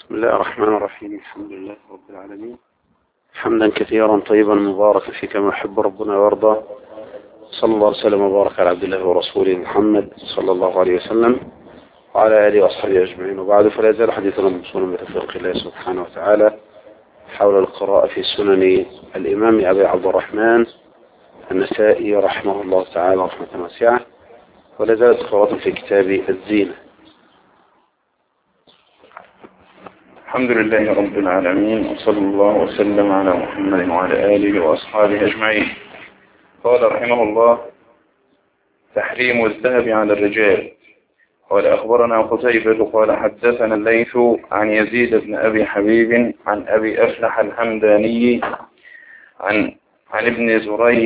بسم الله الرحمن الرحيم. الحمد لله رب العالمين، حمدا كثيرا طيبا مباركا فيه كما يحب ربنا ويرضى. صلى الله وسلم وبارك على عبد الله ورسوله محمد صلى الله عليه وسلم وعلى آله وأصحابه أجمعين، وبعد، فلا يزال حديثنا موصولا بتوفيق الله سبحانه وتعالى حول القراءة في سنن الإمام أبي عبد الرحمن النسائي رحمه الله تعالى رحمة واسعة، ولا زالت قراءة في كتاب الزينة. الحمد لله رب العالمين، وصلى الله وسلم على محمد وعلى آله وأصحابه أجمعين. قال رحمه الله: تحريم الذهب على الرجال. قال: أخبرنا قتيبة قال حدثنا الليث عن يزيد بن أبي حبيب عن أبي أفلح الحمداني عن ابن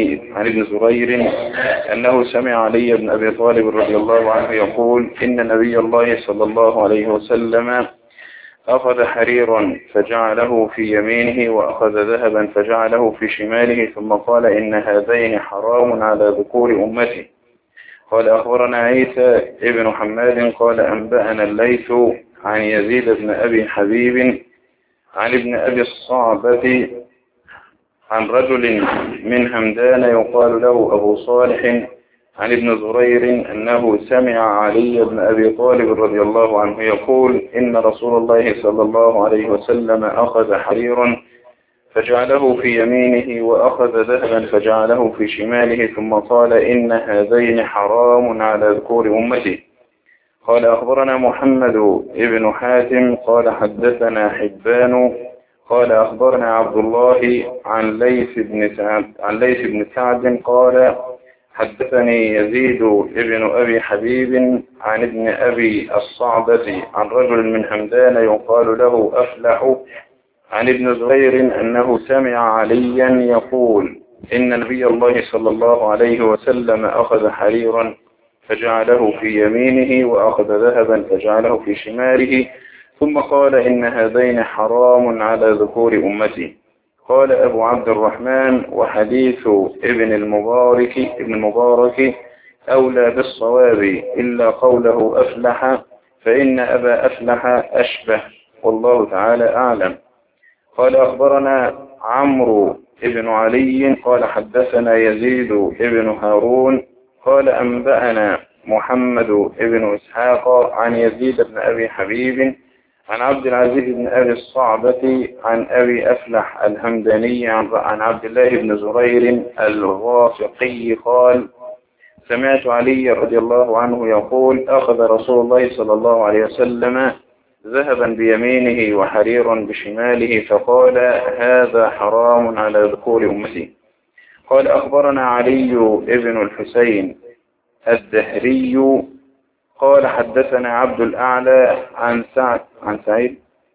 زرير أنه سمع علي بن أبي طالب رضي الله عنه يقول: إن نبي الله صلى الله عليه وسلم أخذ حريرا فجعله في يمينه، وأخذ ذهبا فجعله في شماله، ثم قال: إن هذين حرام على ذكور أمتي. قال: أخبرنا عيسى ابن حماد قال أنبأنا الليث عن يزيد بن أبي حبيب عن ابن أبي الصعبة عن رجل من همدان يقال له أبو صالح عن ابن زرير أنه سمع علي بن أبي طالب رضي الله عنه يقول: إن رسول الله صلى الله عليه وسلم أخذ حريرا فجعله في يمينه، وأخذ ذهبا فجعله في شماله، ثم قال: إن هذين حرام على ذكور أمتي. قال: أخبرنا محمد ابن حاتم قال حدثنا حبان قال أخبرنا عبد الله عن ليث بن سعد قال حدثني يزيد ابن أبي حبيب عن ابن أبي الصعبة عن رجل من همدان يقال له أفلح عن ابن زرير أنه سمع عليا يقول: إن نبي الله صلى الله عليه وسلم أخذ حريرا فجعله في يمينه، وأخذ ذهبا فجعله في شماله، ثم قال: إن هذين حرام على ذكور أمتي. قال أبو عبد الرحمن: وحديث ابن المبارك أولى بالصواب إلا قوله أفلح، فإن أبا أفلح أشبه، والله تعالى أعلم. قال: أخبرنا عمرو ابن علي قال حدثنا يزيد ابن هارون قال أنبأنا محمد ابن إسحاق عن يزيد بن أبي حبيب عن عبد العزيز بن أبي الصعبة عن أبي أفلح الهمداني عن عبد الله بن زرير الغافقي قال: سمعت علي رضي الله عنه يقول: أخذ رسول الله صلى الله عليه وسلم ذهبا بيمينه وحريرا بشماله، فقال: هذا حرام على ذكور أمتي. قال: أخبرنا علي ابن الحسين الدهري قال حدثنا عبد الأعلى عن سعيد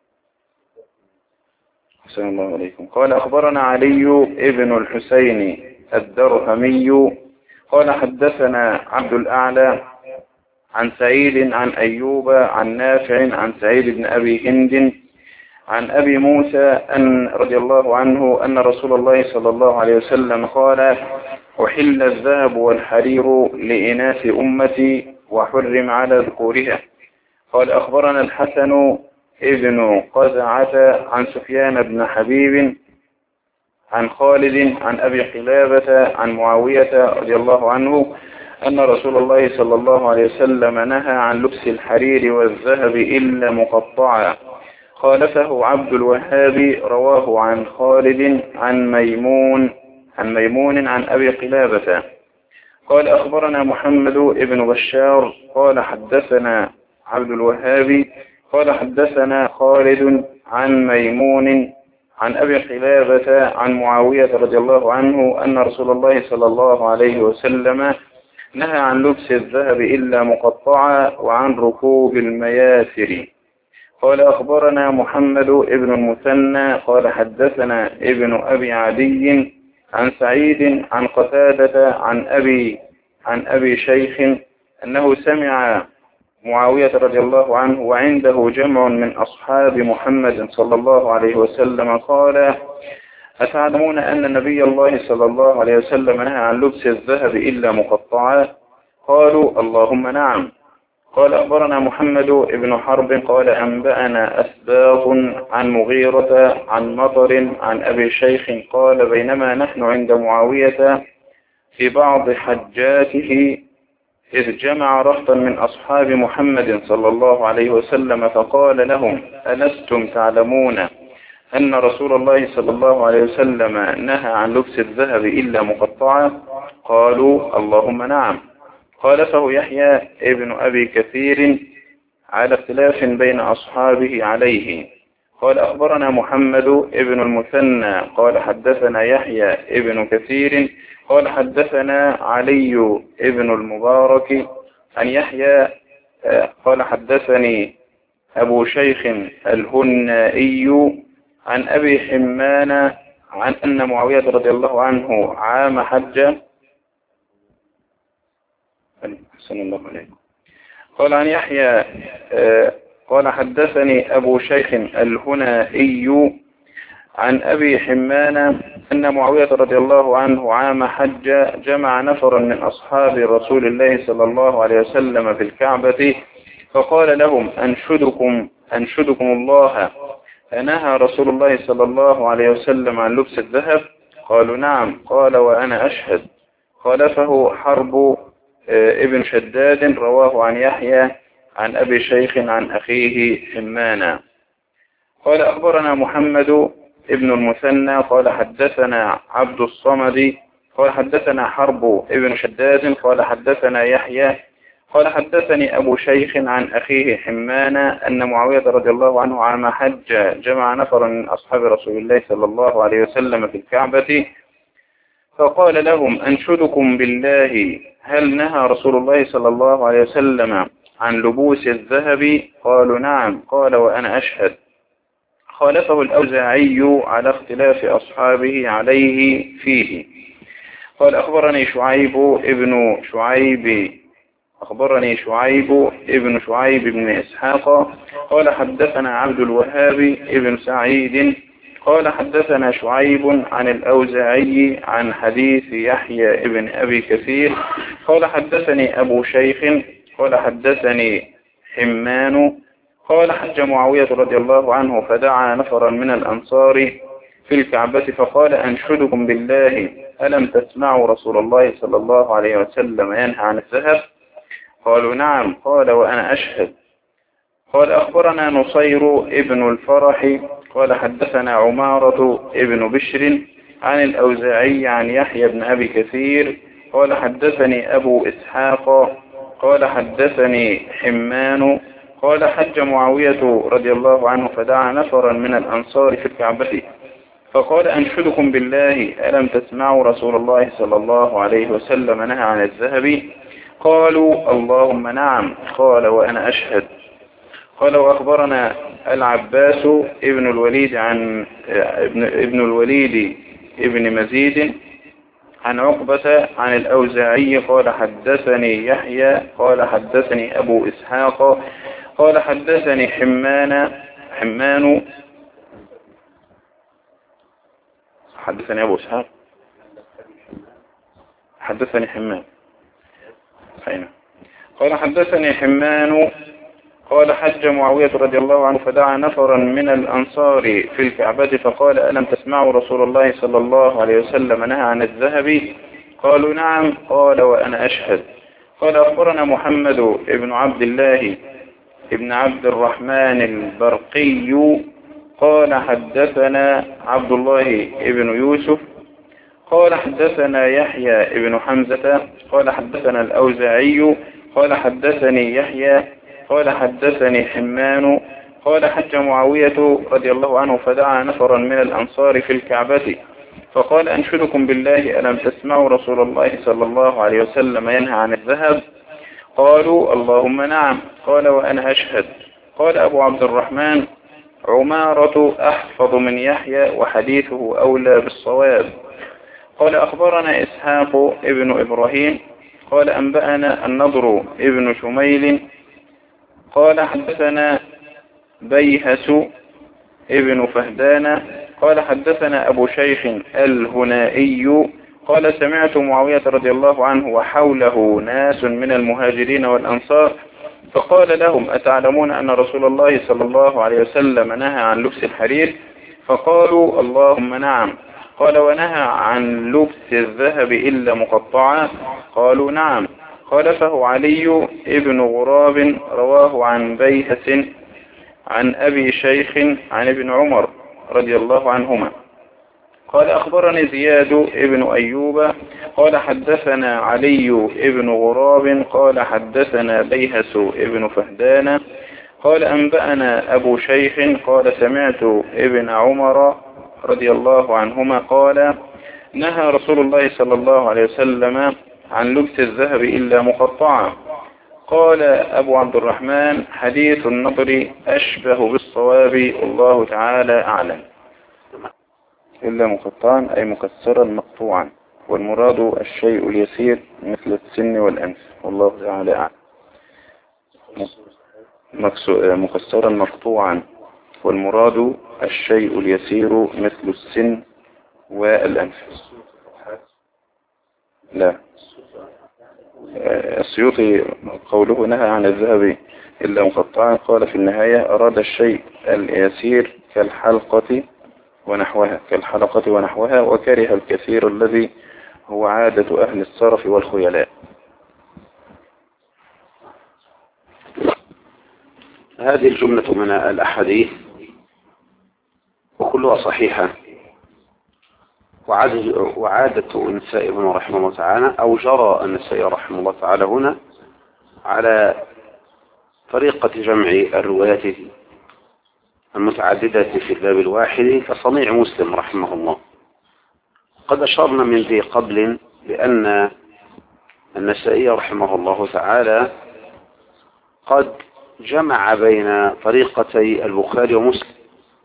السلام الله عليكم. قال: أخبرنا علي ابن الحسين الدرهمي قال حدثنا عبد الأعلى عن سعيد عن أيوب عن نافع عن سعيد بن أبي هند عن أبي موسى أن رضي الله عنه أن رسول الله صلى الله عليه وسلم قال: أحل الذهب والحرير لإناث أمتي وحرم على ذكورها. قال: أخبرنا الحسن ابن قزعة عن سفيان بن حبيب عن خالد عن أبي قلابة عن معاوية رضي الله عنه أن رسول الله صلى الله عليه وسلم نهى عن لبس الحرير والذهب إلا مقطعا. خالفه عبد الوهاب رواه عن خالد عن ميمون عن أبي قلابة. قال: أخبرنا محمد ابن بشار قال حدثنا عبد الوهاب قال حدثنا خالد عن ميمون عن أبي قلابة عن معاوية رضي الله عنه أن رسول الله صلى الله عليه وسلم نهى عن لبس الذهب إلا مقطعا وعن ركوب المياسر. قال: أخبرنا محمد ابن المثنى قال حدثنا ابن أبي عدي عن سعيد عن قتادة عن أبي شيخ أنه سمع معاوية رضي الله عنه وعنده جمع من أصحاب محمد صلى الله عليه وسلم قال: أتعلمون أن نبي الله صلى الله عليه وسلم نهى عن لبس الذهب إلا مقطعا؟ قالوا: اللهم نعم. قال أخبرنا محمد بن حرب قال أنبأنا أسباط عن مغيرة عن مطر عن أبي شيخ قال بينما نحن عند معاوية في بعض حجاته إذ جمع رهطا من أصحاب محمد صلى الله عليه وسلم فقال لهم ألستم تعلمون أن رسول الله صلى الله عليه وسلم نهى عن لبس الذهب إلا مقطعا؟ قالوا اللهم نعم. خالفه يحيى ابن أبي كثير على اختلاف بين أصحابه عليه. قال أخبرنا محمد ابن المثنى قال حدثنا يحيى ابن كثير قال حدثنا علي ابن المبارك عن يحيى قال حدثني أبو شيخ الهنائي عن أبي حمان عن أن معاوية رضي الله عنه عام حج حسن الله عليكم. قال عن يحيى قال حدثني أبو شيخ الهنائي عن أبي حمان أن معاوية رضي الله عنه عام حج جمع نفرا من أصحاب رسول الله صلى الله عليه وسلم في الكعبة فقال لهم أنشدكم الله أنهى رسول الله صلى الله عليه وسلم عن لبس الذهب؟ قالوا نعم. قال وأنا أشهد. خالفه حرب ابن شداد رواه عن يحيى عن أبي شيخ عن أخيه حمانا. قال أخبرنا محمد ابن المثنى قال حدثنا عبد الصمد قال حدثنا حرب ابن شداد قال حدثنا يحيى قال حدثني أبو شيخ عن أخيه حمانا أن معاوية رضي الله عنه عام حج جمع نفرا من أصحاب رسول الله صلى الله عليه وسلم في الكعبة فقال لهم أنشدكم بالله هل نهى رسول الله صلى الله عليه وسلم عن لبوس الذهب؟ قالوا نعم. قال وأنا أشهد. خالفه الأوزاعي على اختلاف أصحابه عليه فيه. قال أخبرني شعيب ابن شعيب بن إسحاق قال حدثنا عبد الوهاب ابن سعيد قال حدثنا شعيب عن الأوزاعي عن حديث يحيى ابن أبي كثير قال حدثني أبو شيخ قال حدثني حمان قال حج معاوية رضي الله عنه فدعا نفرا من الأنصار في الكعبة فقال أنشدكم بالله ألم تسمعوا رسول الله صلى الله عليه وسلم ينهى عن الذهب؟ قالوا نعم. قال وأنا أشهد. قال أخبرنا نصير ابن الفرح قال حدثنا عمارة ابن بشر عن الأوزاعي عن يحيى بن أبي كثير قال حدثني أبو إسحاق قال حدثني حمان قال حج معاوية رضي الله عنه فدعا نفرا من الأنصار في الكعبة فقال أنشدكم بالله ألم تسمعوا رسول الله صلى الله عليه وسلم نهى عن الذهب؟ قالوا اللهم نعم. قال وأنا أشهد. قال وأخبرنا العباس ابن الوليد ابن مزيد عن عقبة عن الأوزاعي قال حدثني يحيى قال حدثني أبو إسحاق قال حدثني حمان حدثني أبو إسحاق حدثني حمان قال حدثني حمان قال حج معاوية رضي الله عنه فدعا نفرا من الأنصار في الكعبة فقال ألم تسمعوا رسول الله صلى الله عليه وسلم نهى عن الذهب؟ قالوا نعم. قال وأنا أشهد. قال أخبرنا محمد ابن عبد الله ابن عبد الرحمن البرقي قال حدثنا عبد الله ابن يوسف قال حدثنا يحيى ابن حمزة قال حدثنا الأوزاعي قال حدثني يحيى قال حدثني حمان قال حج معاوية رضي الله عنه فدعا نفرا من الأنصار في الكعبة فقال أنشدكم بالله ألم تسمعوا رسول الله صلى الله عليه وسلم ينهى عن الذهب؟ قالوا اللهم نعم. قال وأنا أشهد. قال أبو عبد الرحمن عمارة أحفظ من يحيى وحديثه أولى بالصواب. قال أخبرنا إسحاق ابن إبراهيم قال أنبأنا النضر ابن شميل قال حدثنا بيهس ابن فهدان قال حدثنا أبو شيخ الهنائي قال سمعت معاوية رضي الله عنه وحوله ناس من المهاجرين والأنصار فقال لهم: أتعلمون أن رسول الله صلى الله عليه وسلم نهى عن لبس الحرير؟ فقالوا: اللهم نعم. قال: ونهى عن لبس الذهب إلا مقطعا؟ قالوا: نعم. قال: فهو علي ابن غراب رواه عن بيهس عن أبي شيخ عن ابن عمر رضي الله عنهما قال: أخبرني زياد ابن أيوب قال: حدثنا علي ابن غراب قال: حدثنا بيهس ابن فهدان قال: أنبأنا أبو شيخ قال: سمعت ابن عمر رضي الله عنهما قال: نهى رسول الله صلى الله عليه وسلم عن لبس الذهب إلا مقطعا. قال أبو عبد الرحمن: حديث النضر أشبه بالصواب، الله تعالى أعلم. إلا مقطعا أي مكسرا مقطوعا، والمراد الشيء اليسير مثل السن والأنف، والله تعالى أعلم. مكسرا مقطوعا، والمراد الشيء اليسير مثل السن والأنف. لا، السيوطي قوله نهى عن الذهب إلا مقطعا قال في النهاية: أراد الشيء اليسير كالحلقة ونحوها، وكره الكثير الذي هو عادة أهل الصرف والخيلاء. هذه الجملة من الأحاديث وكلها صحيحة، وعادة النسائي رحمه الله تعالى، أو جرى النسائي رحمه الله تعالى هنا على طريقة جمع الروايات المتعددة في الباب الواحد كصنيع مسلم رحمه الله. قد أشرنا من ذي قبل بأن النسائي رحمه الله تعالى قد جمع بين طريقتي البخاري ومسلم،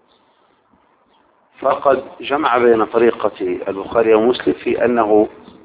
فقد جمع بين طريقة البخاري ومسلم في أنه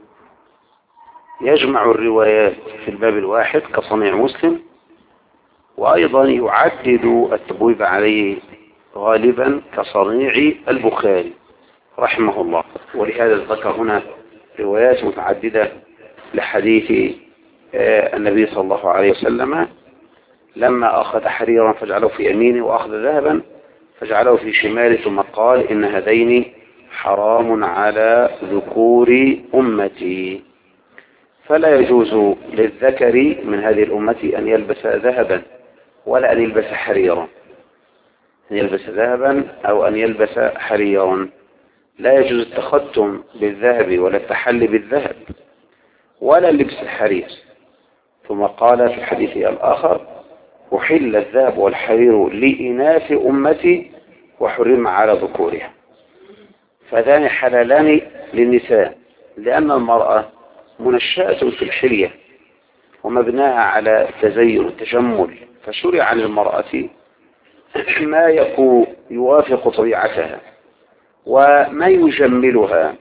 يجمع الروايات في الباب الواحد كصنيع مسلم، وأيضا يعدد التبويب عليه غالبا كصنيع البخاري رحمه الله. ولهذا ذكر هنا روايات متعددة لحديث النبي صلى الله عليه وسلم لما أخذ حريرا فجعله في يمينه، وأخذ ذهبا فجعله في شماله، ثم قال: إن هذين حرام على ذكور أمتي، فلا يجوز للذكر من هذه الأمة أن يلبس ذهبا ولا أن يلبس حريرا، أن يلبس ذهبا أو أن يلبس حريرا. لا يجوز التختم بالذهب ولا التحلي بالذهب ولا لبس الحرير. ثم قال في الحديث الآخر: أحل الذهب والحرير لإناث أمتي وحرم على ذكورها. فذان حلالان للنساء، لأن المرأة منشأة في الحلية ومبناها على التزين والتجمل، فشرع للمرأة ما يوافق طبيعتها وما يجملها،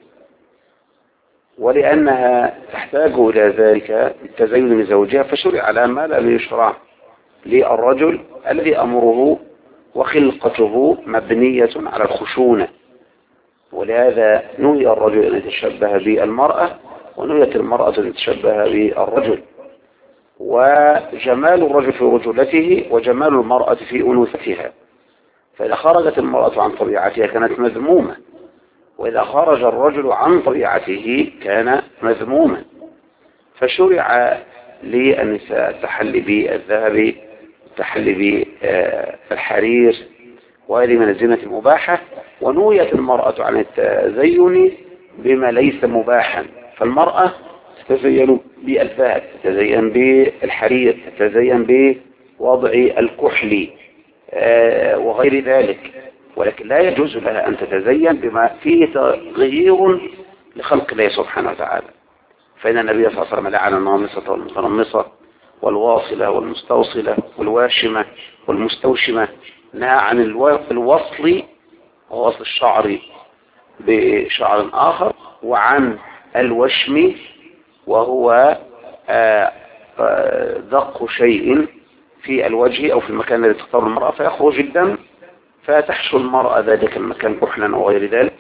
ولأنها تحتاج إلى ذلك التزين من زوجها، فشرع لها ما لم يشرع للرجل الذي أمره وخلقته مبنية على الخشونة. ولهذا نهي الرجل أن يتشبه بالمرأة، ونهيت المرأة أن تتشبه بالرجل. وجمال الرجل في رجولته وجمال المرأة في أنوثتها، فإذا خرجت المرأة عن طبيعتها كانت مذمومة، وإذا خرج الرجل عن طبيعته كان مذموما. فشرع للنساء التحلي بالذهب، التحلي بالحرير، وهذه من الزينة المباحة، ونويت المرأة عن التزين بما ليس مباحا. فالمرأة تتزين بالذهب، تتزين بالحرير، تتزين بوضع الكحل وغير ذلك، ولكن لا يجوز لها أن تتزين بما فيه تغيير لخلق الله سبحانه وتعالى. فإن النبي صلى الله عليه وسلم لعن النامصة والمتنمصة والواصلة والمستوصلة والواشمة والمستوشمة، نهى عن الوصل ووصل الشعر بشعر آخر، وعن الوشم وهو دق شيء في الوجه أو في المكان الذي تختار المرأة فيخرج الدم، فتحشو المرأة ذلك المكان كحلا أو غير ذلك.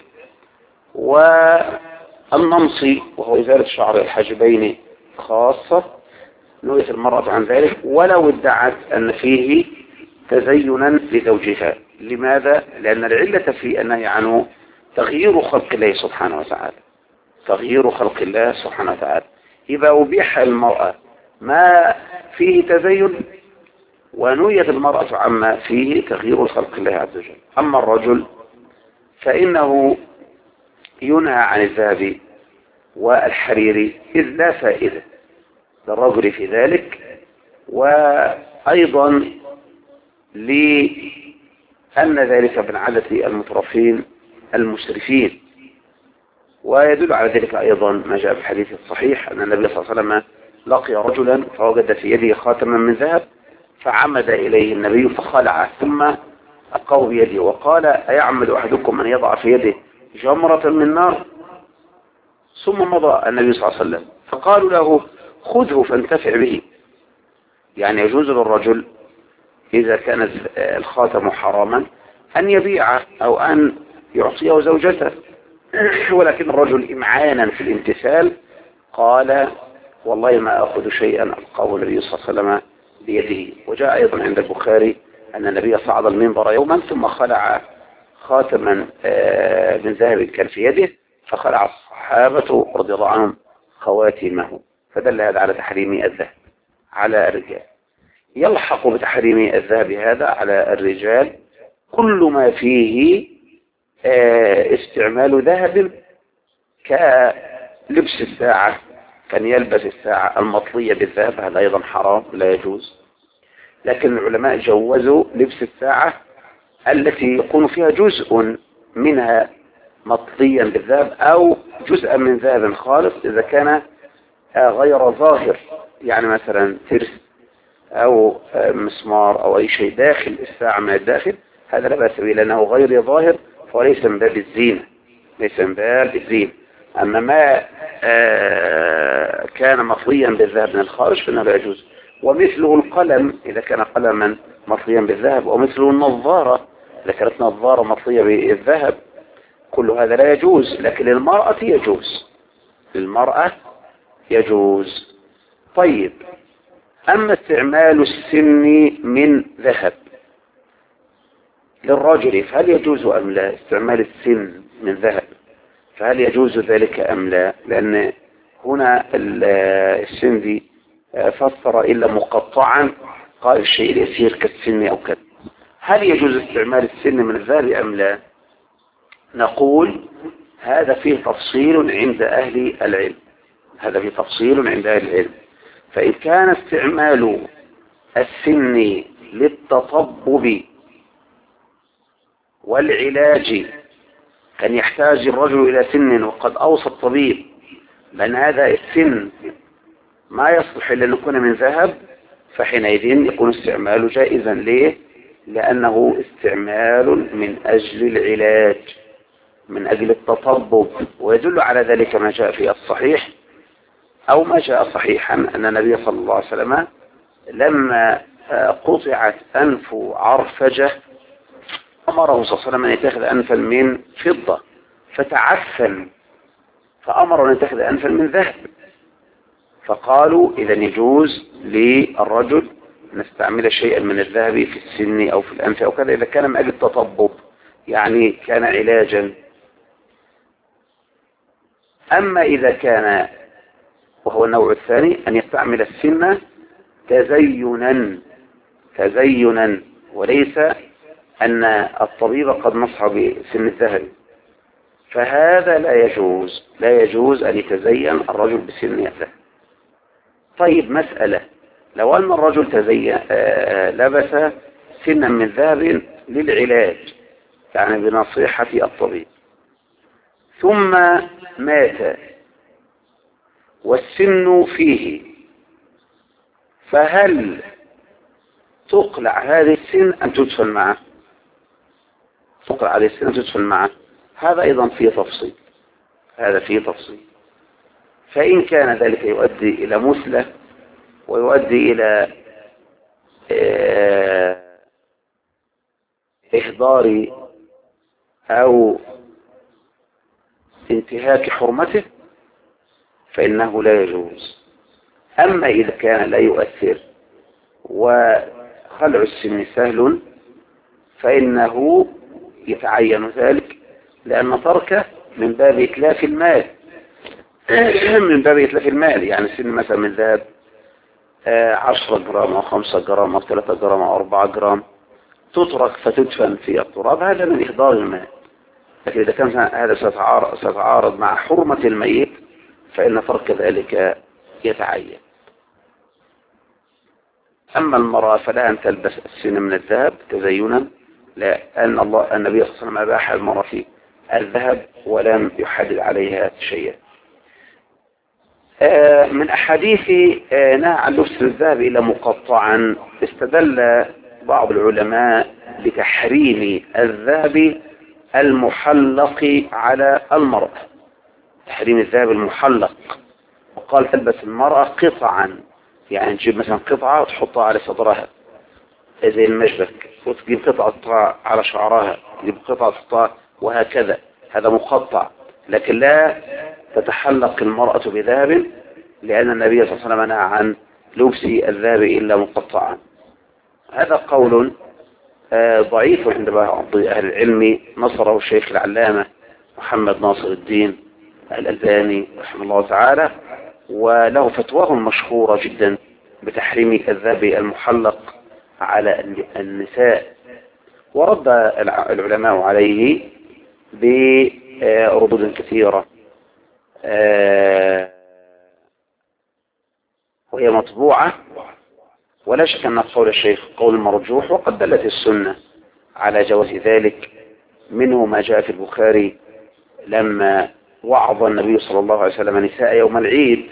والنمص وهو إزالة شعر الحاجبين خاصة، نهيت المرأة عن ذلك ولو ادعت أن فيه تزينا لزوجها. لماذا؟ لأن العلة في النهي عنه تغيير خلق الله سبحانه وتعالى، تغيير خلق الله سبحانه وتعالى. إذا أبيح المرأة ما فيه تزين ونهيت المرأة عما فيه تغيير خلق الله عز وجل. أما الرجل فإنه ينهى عن الذهب والحرير إذ لا فائدة للرجل في ذلك، وأيضا لأن ذلك من عادة المترفين المسرفين. ويدل على ذلك أيضا ما جاء في الحديث الصحيح أن النبي صلى الله عليه وسلم لقي رجلا فوجد في يده خاتما من ذهب فعمد إليه النبي فخلعه ثم ألقاه بيده وقال: أيعمد أحدكم أن يضع في يده جمرة من نار؟ ثم مضى النبي صلى الله عليه وسلم فقالوا له: خذه فانتفع به. يعني يجوز للرجل إذا كان الخاتم حراما أن يبيعه أو أن يعطيه زوجته، ولكن الرجل إمعانا في الامتثال قال: والله ما أخذ شيئا ألقاه النبي صلى الله عليه وسلم بيده. وجاء أيضا عند البخاري أن النبي صعد المنبر يوما ثم خلع خاتما من ذهب كان في يده فخلع الصحابة رضي الله عنهم خواتمه، فدل هذا على تحريم الذهب على الرجال. يلحق بتحريم الذهب هذا على الرجال كل ما فيه استعمال ذهب كلبس الساعة، كان يلبس الساعة المطلية بالذهب، هذا أيضا حرام لا يجوز. لكن العلماء جوزوا لبس الساعة التي يكون فيها جزء منها مطليا بالذهب أو جزءا من ذهب خالص إذا كان غير ظاهر، يعني مثلا ترس أو مسمار أو أي شيء داخل الساعة من الداخل، هذا لا بأس به لأنه غير ظاهر وليس من باب الزينة، ليس من باب الزينة. أما ما كان مطليا بالذهب من الخارج فإنه لا يجوز. ومثله القلم إذا كان قلما مطليا بالذهب، ومثله النظارة إذا كانت نظارة مطلية بالذهب، كل هذا لا يجوز. لكن للمرأة يجوز، للمرأة يجوز. طيب، أما استعمال السن من ذهب للرجل فهل يجوز أم لا؟ استعمال السن من ذهب فهل يجوز ذلك أم لا؟ لأن هنا السندي فسر إلا مقطعا، قال الشيء اليسير كالسن أو كذا. هل يجوز استعمال السن من الذهب أم لا؟ نقول هذا فيه تفصيل عند أهل العلم، هذا فيه تفصيل عند أهل العلم. فإن كان استعمال السن للتطبب والعلاج كان يحتاج الرجل إلى سن وقد أوصى الطبيب بأن هذا السن ما يصلح إلا أن يكون من ذهب، فحينئذ يكون استعماله جائزا. ليه؟ لأنه استعمال من أجل العلاج، من أجل التطبب. ويدل على ذلك ما جاء في الصحيح أو ما جاء صحيحا أن النبي صلى الله عليه وسلم لما قطعت أنف عرفجة أمره صلى الله عليه وسلم أن يتخذ أنفا من فضة فتعفن، فأمر أن يتخذ أنفا من ذهب. فقالوا إذا يجوز للرجل أن يستعمل شيئا من الذهب في السن أو في الأنف أو كذا إذا كان من أجل التطبب، يعني كان علاجا. أما إذا كان، وهو النوع الثاني، أن يستعمل السن تزينا وليس أن الطبيب قد نصح بسن الذهب، فهذا لا يجوز أن يتزين الرجل بسن الذهب. طيب، مسألة: لو أن الرجل لبس سنا من ذهب للعلاج، يعني بنصيحة الطبيب، ثم مات والسن فيه، فهل تقلع هذه السن أم تدفن معه؟ تقلع هذه السن أم تدفن معه؟ هذا أيضا فيه تفصيل، هذا فيه تفصيل. فإن كان ذلك يؤدي إلى مثلة ويؤدي إلى إهدار أو انتهاك حرمته فإنه لا يجوز، أما إذا كان لا يؤثر وخلع السن سهل فإنه يتعين ذلك، لأن تركه من باب إتلاف المال من باب إتلاف المال. يعني السن مثلا من ذهب 10 جرام أو 5 جرام أو 3 جرام أو 4 جرام تترك فتدفن في التراب، هذا من إهدار المال. لكن إذا كان هذا ستعارض مع حرمة الميت فإن ترك ذلك يتعين. أما المرأة فلا أن تلبس السن من الذهب تزينا، لأن النبي صلى الله عليه وسلم أباح المرأة في الذهب ولم يحدد عليها شيئا. من أحاديث نهى عن لبس الذهب إلى مقطعا استدل بعض العلماء بتحريم الذهب المحلق على المرأة، تحريم الذهب المحلق، وقال تلبس المرأة قطعا، يعني تجيب مثلا قطعة وتحطها على صدرها زي المشبك، وتجيب قطعة على شعرها، تجيب قطعة تحطها وهكذا، هذا مقطع. لكن لا تتحلق المرأة بذهب، لأن النبي صلى الله عليه وسلم نهى عن لبس الذهب إلا مقطعا. هذا قول ضعيف عند بعض أهل العلم، نصره الشيخ العلامة محمد ناصر الدين الألباني رحمه الله تعالى، وله فتواه مشهورة جدا بتحريم الذهب المحلق على النساء، ورد العلماء عليه بردود كثيرة، وهي مطبوعة، ولا شك أن قول الشيخ قول مرجوح، وقد دلت السنة على جواز ذلك. منه ما جاء في البخاري لما وعظ النبي صلى الله عليه وسلم نساء يوم العيد،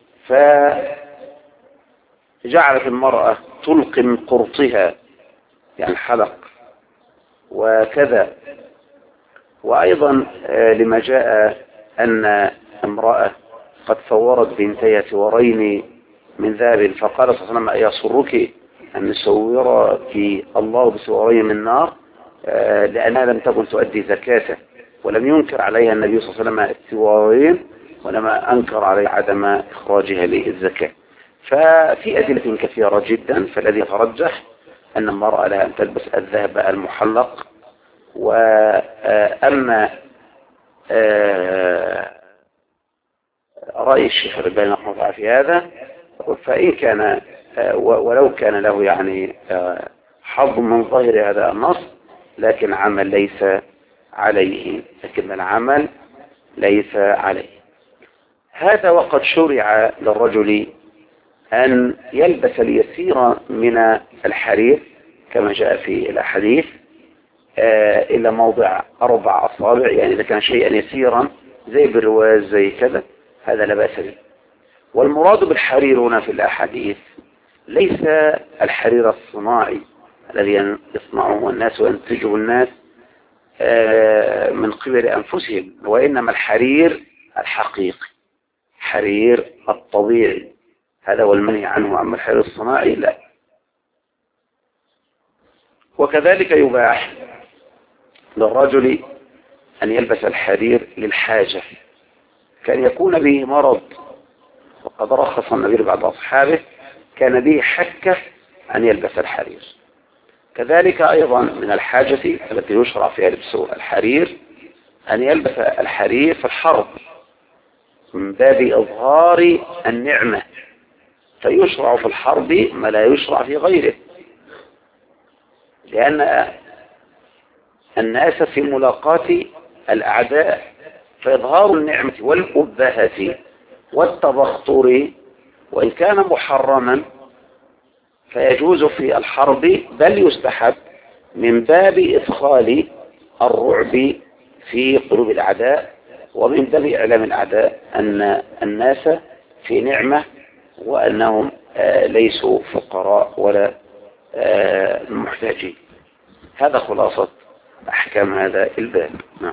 فجعلت المرأة تلقي من قرطها يعني الحلق وكذا. وأيضا لما جاء أن امرأة قد صورت بنتي سورين من ذهب، فقال صلى الله عليه وسلم يسرك أن يصورك الله بسورين من نار، لأنها لم تكن تؤدي زكاته، ولم ينكر عليها النبي صلى الله عليه وسلم السورين، ولما أنكر عليه عدم إخراجها للزكاة. ففي أدلة كثيرة جدا، فالذي يترجح أن المرأة لها أن تلبس الذهب المحلق. وأما رأي الشيخ الألباني رحمه الله في هذا، فإن كان ولو كان له يعني حظ من ظاهر هذا النص، لكن عمل ليس عليه، هذا. وقد شرع للرجل أن يلبس اليسير من الحرير كما جاء في الأحاديث إلى موضع 4 أصابع، يعني إذا كان شيئا يسيرا زي برواز زي كذا هذا لا بأس به. والمراد بالحرير هنا في الأحاديث ليس الحرير الصناعي الذي يصنعه الناس وينتجه الناس من قبل أنفسهم، وإنما الحرير الحقيقي، حرير الطبيعي، هذا هو المنهي عنه. أما الحرير الصناعي لا. وكذلك يباح للرجل أن يلبس الحرير للحاجة، كان يكون به مرض، وقد رخص النبي لبعض أصحابه كان به حكة أن يلبس الحرير. كذلك أيضا من الحاجة التي يشرع فيها لبس الحرير أن يلبس الحرير في الحرب من باب إظهار النعمة، فيشرع في الحرب ما لا يشرع في غيره، لأن الناس في ملاقاة الأعداء، فإظهار النعمة والأبهة والتبختر وإن كان محرما فيجوز في الحرب، بل يستحب من باب إدخال الرعب في قلوب الأعداء، ومن باب إعلام الأعداء أن الناس في نعمة وأنهم ليسوا فقراء ولا محتاجين. هذا خلاصة أحكام هذا الباب. نعم.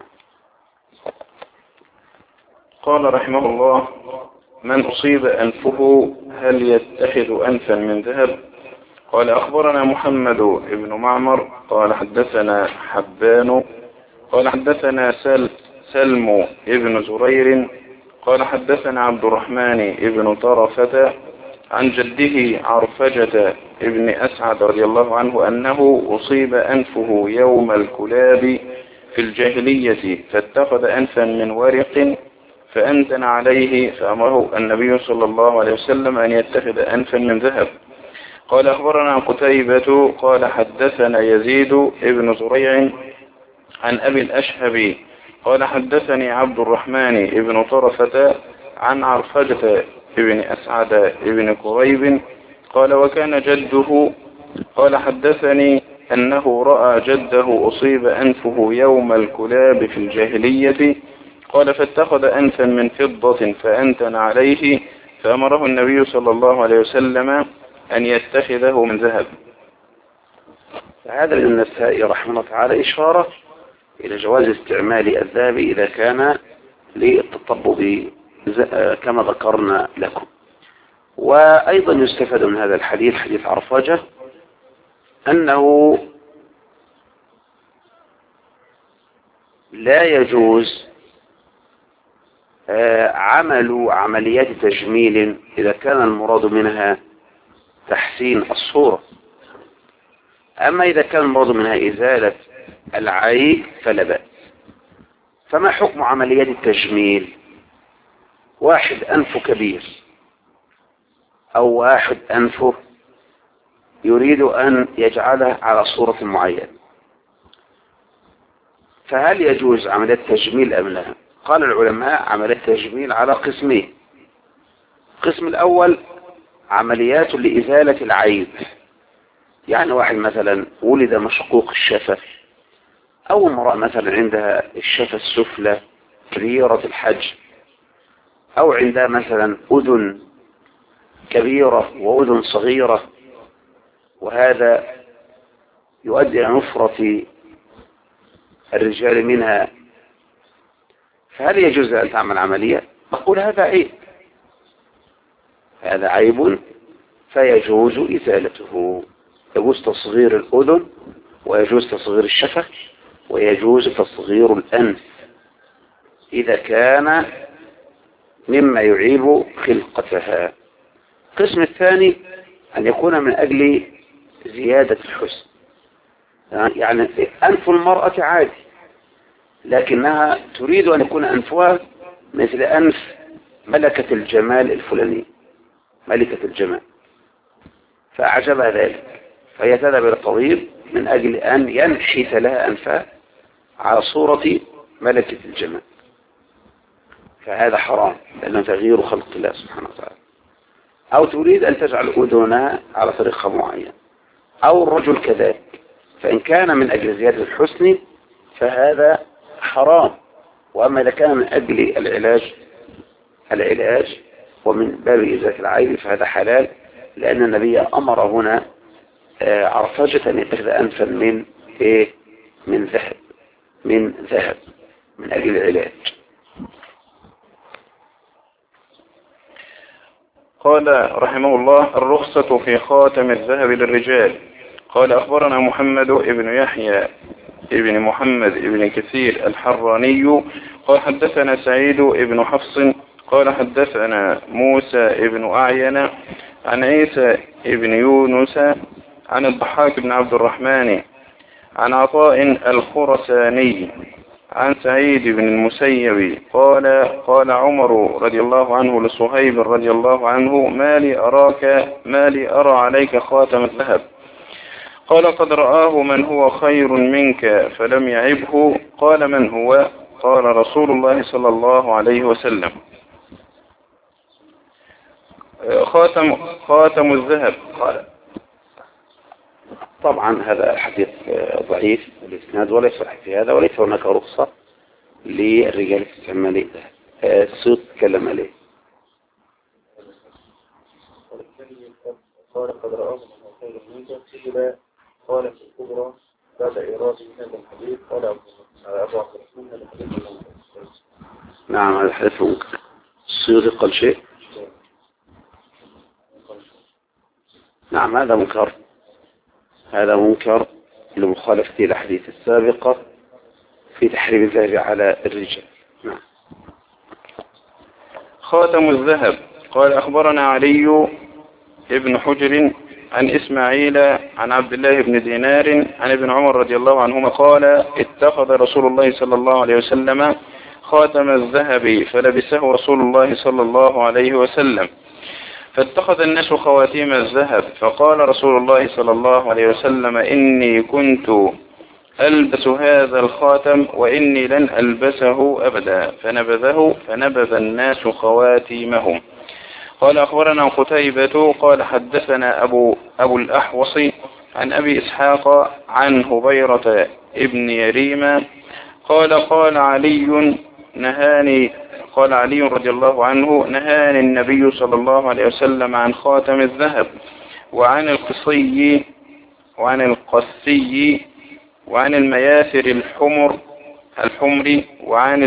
قال رحمه الله: من أصيب أنفه هل يتخذ أنفا من ذهب؟ قال: أخبرنا محمد بن معمر قال حدثنا حبان قال حدثنا سلم ابن زرير قال حدثنا عبد الرحمن ابن طرفة عن جده عرفجة ابن أسعد رضي الله عنه أنه أصيب أنفه يوم الكلاب في الجاهلية فاتخذ أنفا من ورق فأنتن عليه فأمره النبي صلى الله عليه وسلم أن يتخذ أنفا من ذهب. قال أخبرنا قتيبة قال حدثنا يزيد ابن زريع عن أبي الأشهب قال حدثني عبد الرحمن ابن طرفة عن عرفجة ابن أسعد ابن كريب قال وكان جده قال حدثني أنه رأى جده أصيب أنفه يوم الكلاب في الجاهلية قال فاتخذ أنفا من فضة فأنتن عليه فأمره النبي صلى الله عليه وسلم أن يتخذه من ذهب. هذا للنسائي رحمه الله تعالى إشارة إلى جواز استعمال الذهب إذا كان للتطبب كما ذكرنا لكم. وأيضا يستفاد من هذا الحديث حديث عرفجة أنه لا يجوز عمل عمليات تجميل إذا كان المراد منها تحسين الصورة. أما إذا كان المراد منها إزالة العيب فلا بأس. فما حكم عمليات التجميل؟ واحد أنفه كبير أو واحد أنفه يريد أن يجعله على صورة معينة، فهل يجوز عمليات تجميل أم لا؟ قال العلماء عمليات تجميل على قسمين. القسم الأول عمليات لإزالة العيب، يعني واحد مثلا ولد مشقوق الشفة أو امرأة مثلا عندها الشفة السفلى كبيرة الحجم أو عندها مثلا أذن كبيرة وأذن صغيرة، وهذا يؤدي إلى نفرة الرجال منها، فهل يجوز أن تعمل عملية؟ أقول هذا عيب، هذا عيب فيجوز إزالته. يجوز تصغير الأذن ويجوز تصغير الشفة ويجوز تصغير الأنف إذا كان مما يعيب خلقتها. القسم الثاني أن يكون من أجل زيادة الحسن، يعني أنف المرأة عادي لكنها تريد أن يكون أنفها مثل أنف ملكة الجمال الفلاني، ملكة الجمال، فأعجبها ذلك فهي تذهب إلى الطبيب من أجل أن ينحت لها أنفها على صورة ملكة الجمال، فهذا حرام لأنه تغيير خلق الله سبحانه وتعالى. أو تريد أن تجعل أذنها على طريقة معينة، أو الرجل كذلك، فإن كان من أجل زيادة الحسن فهذا حرام. وأما إذا كان من أجل العلاج ومن باب إزالة العيب فهذا حلال، لأن النبي أمر هنا عرفجة أن يتخذ أنفا من ذهب من أجل العلاج. قال رحمه الله الرخصة في خاتم الذهب للرجال. قال أخبرنا محمد ابن يحيى ابن محمد ابن كثير الحراني قال حدثنا سعيد ابن حفص قال حدثنا موسى ابن أعين عن عيسى ابن يونس عن الضحاك بن عبد الرحمن عن عطاء الخرساني عن سعيد بن المسيب قال عمر رضي الله عنه لصهيب رضي الله عنه ما لي أرى عليك خاتم الذهب؟ قال قد رآه من هو خير منك فلم يعبه. قال من هو؟ قال رسول الله صلى الله عليه وسلم. خاتم الذهب. قال طبعا هذا حديث ضعيف الإسناد ولا يصح في هذا، وليس هناك رخصة للرجال في استعمال الذهب. الصوت تكلم عليه. قال قد رآه من هو خير منك قال في الكبرى بعد إيراد هذا الحديث قال أبو عبد الرحمن هذا الحديث منكر. نعم هذا الحديث منكر. السيوطي قال شيء. نعم هذا منكر، هذا منكر لمخالفة الأحاديث السابقة في تحريم الذهب على الرجال. نعم. خاتم الذهب. قال أخبرنا علي ابن حجر عن إسماعيل عن عبد الله بن دينار عن ابن عمر رضي الله عنهما قال اتخذ رسول الله صلى الله عليه وسلم خاتم الذهب فلبسه رسول الله صلى الله عليه وسلم، فاتخذ الناس خواتيم الذهب، فقال رسول الله صلى الله عليه وسلم إني كنت ألبس هذا الخاتم وإني لن ألبسه أبدا، فنبذ الناس خواتيمهم. قال أخبرنا قتيبة قال حدثنا أبو الأحوص عن أبي إسحاق عن هبيرة ابن يريم قال علي رضي الله عنه نهاني النبي صلى الله عليه وسلم عن خاتم الذهب وعن القصي وعن المياثر الحمر وعن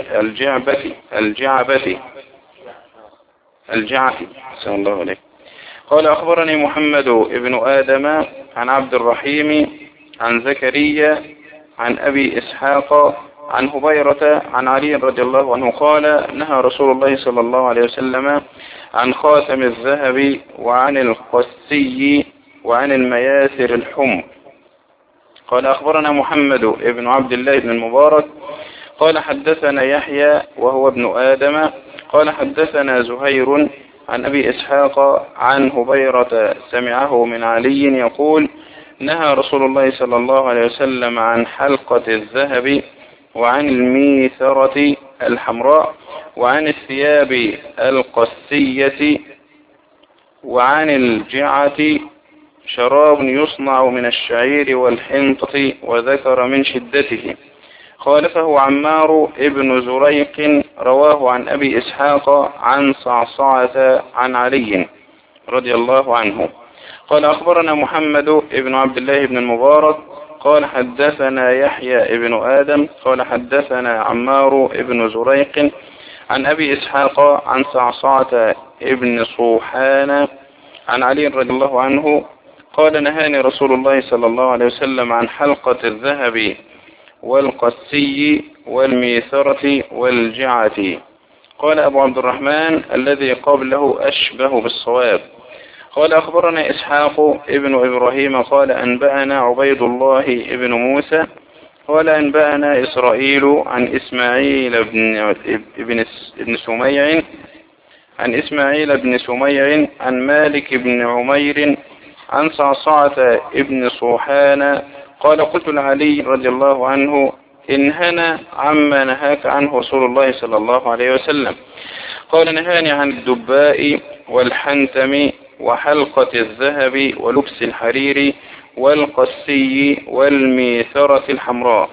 الجعفة صلى الله عليه. قال أخبرني محمد ابن آدم عن عبد الرحيم عن زكريا عن أبي إسحاق عن هبيرة عن علي رضي الله عنه قال نهى رسول الله صلى الله عليه وسلم عن خاتم الذهب وعن القسي وعن المياثر الحمر. قال أخبرنا محمد ابن عبد الله بن المبارك قال حدثنا يحيى وهو ابن آدم قال حدثنا زهير عن أبي إسحاق عن هبيرة سمعه من علي يقول نهى رسول الله صلى الله عليه وسلم عن حلقة الذهب وعن الميثرة الحمراء وعن الثياب القسية وعن الجعة شراب يصنع من الشعير والحنطة، وذكر من شدته. خالفه عمار ابن زريق رواه عن أبي إسحاق عن صعصعة عن علي رضي الله عنه قال أخبرنا محمد ابن عبد الله بن المبارك قال حدثنا يحيى ابن آدم قال حدثنا عمار ابن زريق عن أبي إسحاق عن صعصعة ابن صوحان عن علي رضي الله عنه قال نهاني رسول الله صلى الله عليه وسلم عن حلقة الذهب والقسي والميثرة والجعة. قال أبو عبد الرحمن الذي قبله أشبه بالصواب. قال أخبرنا إسحاق ابن إبراهيم قال أنبأنا عبيد الله ابن موسى قال أنبأنا إسرائيل عن إسماعيل بن سميع عن مالك بن عمير عن صعصعة ابن صوحان قال قلت لعلي رضي الله عنه انهنا عما نهاك عنه رسول الله صلى الله عليه وسلم. قال نهاني عن الدباء والحنتم وحلقة الذهب ولبس الحرير والقسي والميثرة الحمراء.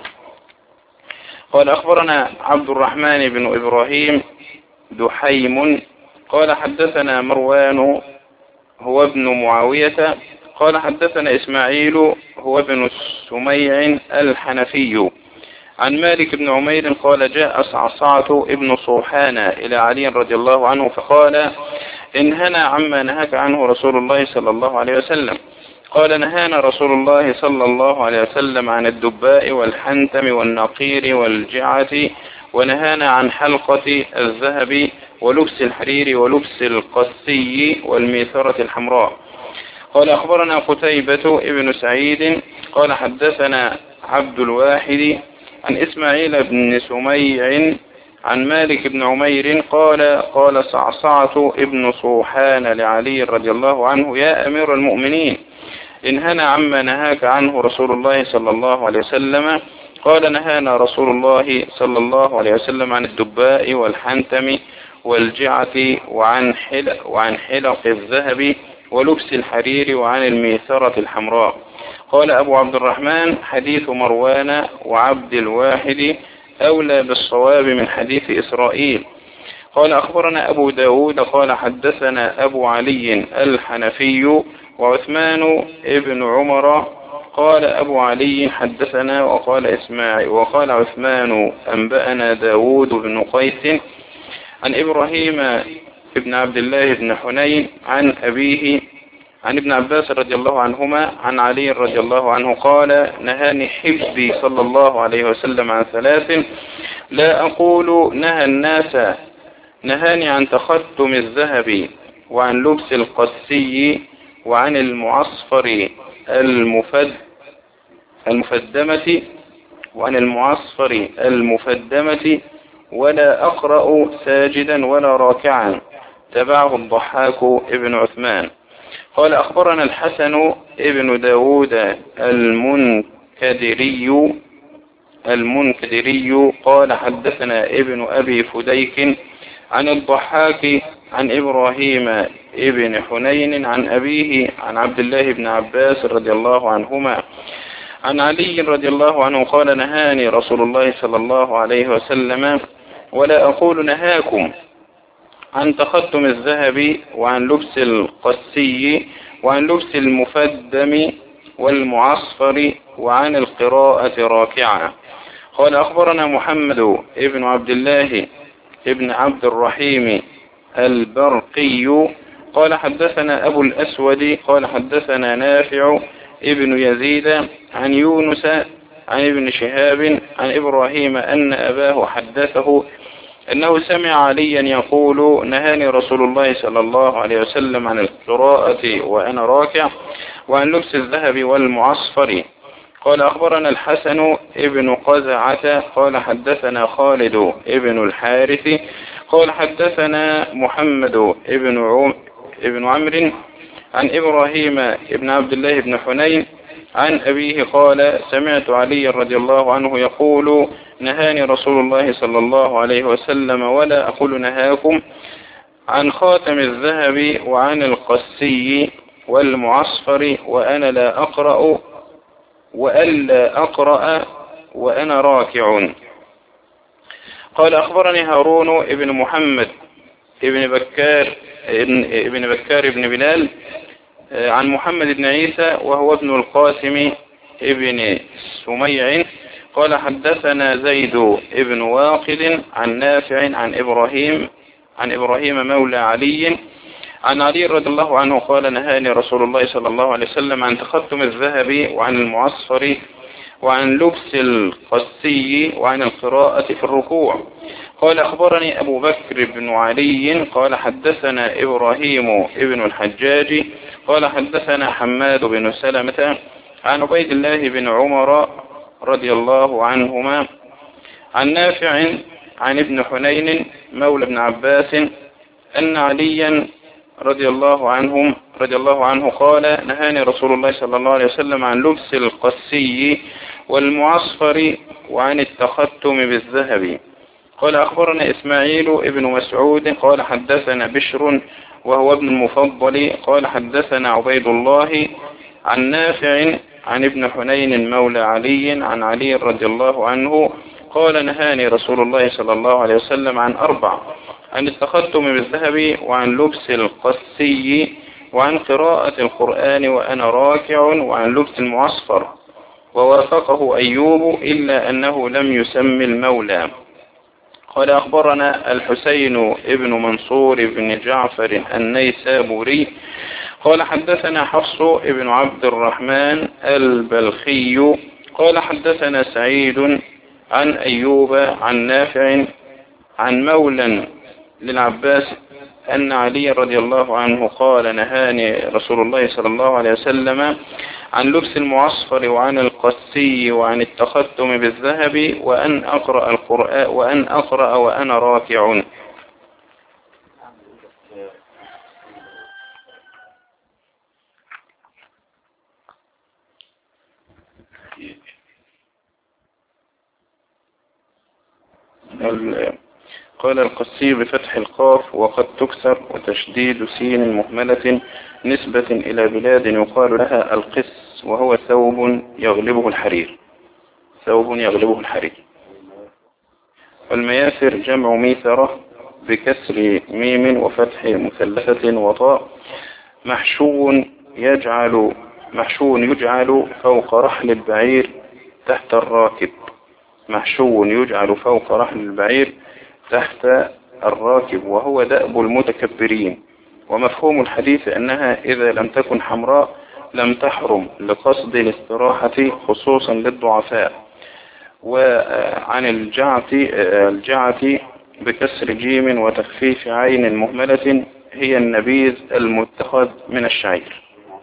قال أخبرنا عبد الرحمن بن إبراهيم دحيم قال حدثنا مروان هو ابن معاوية قال حدثنا إسماعيل هو ابن سميع الحنفي عن مالك بن عمير قال جاء صعصعة ابن صوحان إلى علي رضي الله عنه فقال انهنا عما نهاك عنه رسول الله صلى الله عليه وسلم. قال نهانا رسول الله صلى الله عليه وسلم عن الدباء والحنتم والنقير والجعة ونهانا عن حلقة الذهب ولبس الحرير ولبس القسي والميثرة الحمراء. قال أخبرنا قتيبة ابن سعيد قال حدثنا عبد الواحد عن إسماعيل بن سميع عن مالك بن عمير قال صعصعة ابن صوحان لعلي رضي الله عنه يا أمير المؤمنين انهنا عما نهاك عنه رسول الله صلى الله عليه وسلم. قال نهانا رسول الله صلى الله عليه وسلم عن الدباء والحنتم والجعة وعن حلق الذهب ولبس الحرير وعن الميثرة الحمراء. قال أبو عبد الرحمن حديث مروان وعبد الواحد أولى بالصواب من حديث إسرائيل. قال أخبرنا أبو داود قال حدثنا أبو علي الحنفي وعثمان ابن عمر قال أبو علي حدثنا وقال عثمان أنبأنا داود بن قيس عن إبراهيم ابن عبد الله بن حنين عن أبيه عن ابن عباس رضي الله عنهما عن علي رضي الله عنه قال نهاني حبي صلى الله عليه وسلم عن ثلاث لا أقول نهى الناس، نهاني عن تختم الذهب وعن لبس القسي وعن المعصفر المفدمة وعن المعصفر المفدمة ولا أقرأ ساجدا ولا راكعا. تبعه الضحاك ابن عثمان. قال أخبرنا الحسن ابن داود المنكدري قال حدثنا ابن أبي فديك عن الضحاك عن إبراهيم ابن حنين عن أبيه عن عبد الله بن عباس رضي الله عنهما عن علي رضي الله عنه قال نهاني رسول الله صلى الله عليه وسلم ولا أقول نهاكم عن تختم الذهب وعن لبس القسي وعن لبس المفدم والمعصفر وعن القراءة راكعة. قال أخبرنا محمد ابن عبد الله ابن عبد الرحيم البرقي قال حدثنا أبو الأسود قال حدثنا نافع ابن يزيد عن يونس عن ابن شهاب عن إبراهيم أن أباه حدثه أنه سمع عليا يقول نهاني رسول الله صلى الله عليه وسلم عن القراءة وأنا راكع وعن لبس الذهب والمعصفر. قال أخبرنا الحسن ابن قزعة قال حدثنا خالد ابن الحارث قال حدثنا محمد ابن عمرو عن إبراهيم ابن عبد الله بن حنين عن أبيه قال سمعت علي رضي الله عنه يقول نهاني رسول الله صلى الله عليه وسلم ولا أقول نهاكم عن خاتم الذهب وعن القسي والمعصفر وأنا لا أقرأ وألا أقرأ وأنا راكع. قال أخبرني هارون ابن محمد ابن بكار ابن بلال عن محمد بن عيسى وهو ابن القاسم ابن سميع قال حدثنا زيد ابن واقد عن نافع عن إبراهيم مولى علي عن علي رضي الله عنه قال نهاني رسول الله صلى الله عليه وسلم عن تختم الذهب وعن المعصفر وعن لبس القسي وعن القراءة في الركوع. قال أخبرني أبو بكر بن علي قال حدثنا إبراهيم ابن الحجاج قال حدثنا حماد بن سلمة عن عبيد الله بن عمر رضي الله عنهما عن نافع عن ابن حنين مولى بن عباس أن عليا رضي الله عنه قال نهاني رسول الله صلى الله عليه وسلم عن لبس القسي والمعصفر وعن التختم بالذهب. قال أخبرنا إسماعيل ابن مسعود قال حدثنا بشر وهو ابن المفضل قال حدثنا عبيد الله عن نافع عن ابن حنين مولى علي عن علي رضي الله عنه قال نهاني رسول الله صلى الله عليه وسلم عن 4 عن التختم بالذهب وعن لبس القسي وعن قراءة القرآن وأنا راكع وعن لبس المعصفر. ووافقه أيوب إلا أنه لم يسمي المولى. قال أخبرنا الحسين ابن منصور بن جعفر النيسابوري قال حدثنا حفص ابن عبد الرحمن البلخي قال حدثنا سعيد عن أيوب عن نافع عن مولى للعباس أن علي رضي الله عنه قال نهاني رسول الله صلى الله عليه وسلم عن لبس المعصفر وعن القسي وعن التختم بالذهب وأن أقرأ القرآن وأنا راكع. قال القسي بفتح القاف وقد تكسر وتشديد سين مهملة نسبة إلى بلاد يقال لها القس وهو ثوب يغلبه الحرير. والمياسر جمع ميسرة بكسر ميم وفتح مثلثة وطاء محشو يجعل فوق رحل البعير تحت الراكب. وهو دأب المتكبرين. ومفهوم الحديث أنها إذا لم تكن حمراء لم تحرم لقصد الاستراحة خصوصا للضعفاء. وعن الجعة بكسر جيم وتخفيف عين مهملة هي النبيذ المتخذ من الشعير.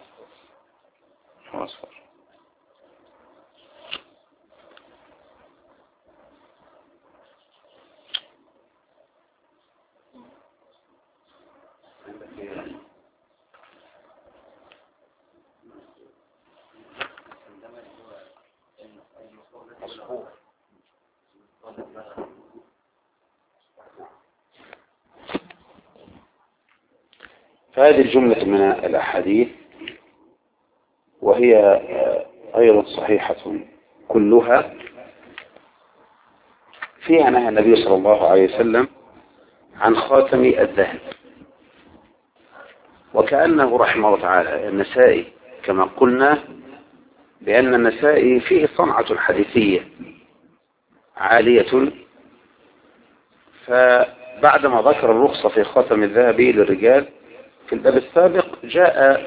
فهذه الجملة من الأحاديث، وهي أيضا صحيحة كلها، فيها نهى النبي صلى الله عليه وسلم عن خاتم الذهب. وكأنه رحمه الله تعالى النسائي كما قلنا بأن النسائي فيه صنعة حديثية عالية، فبعدما ذكر الرخصة في خاتم الذهب للرجال في الباب السابق جاء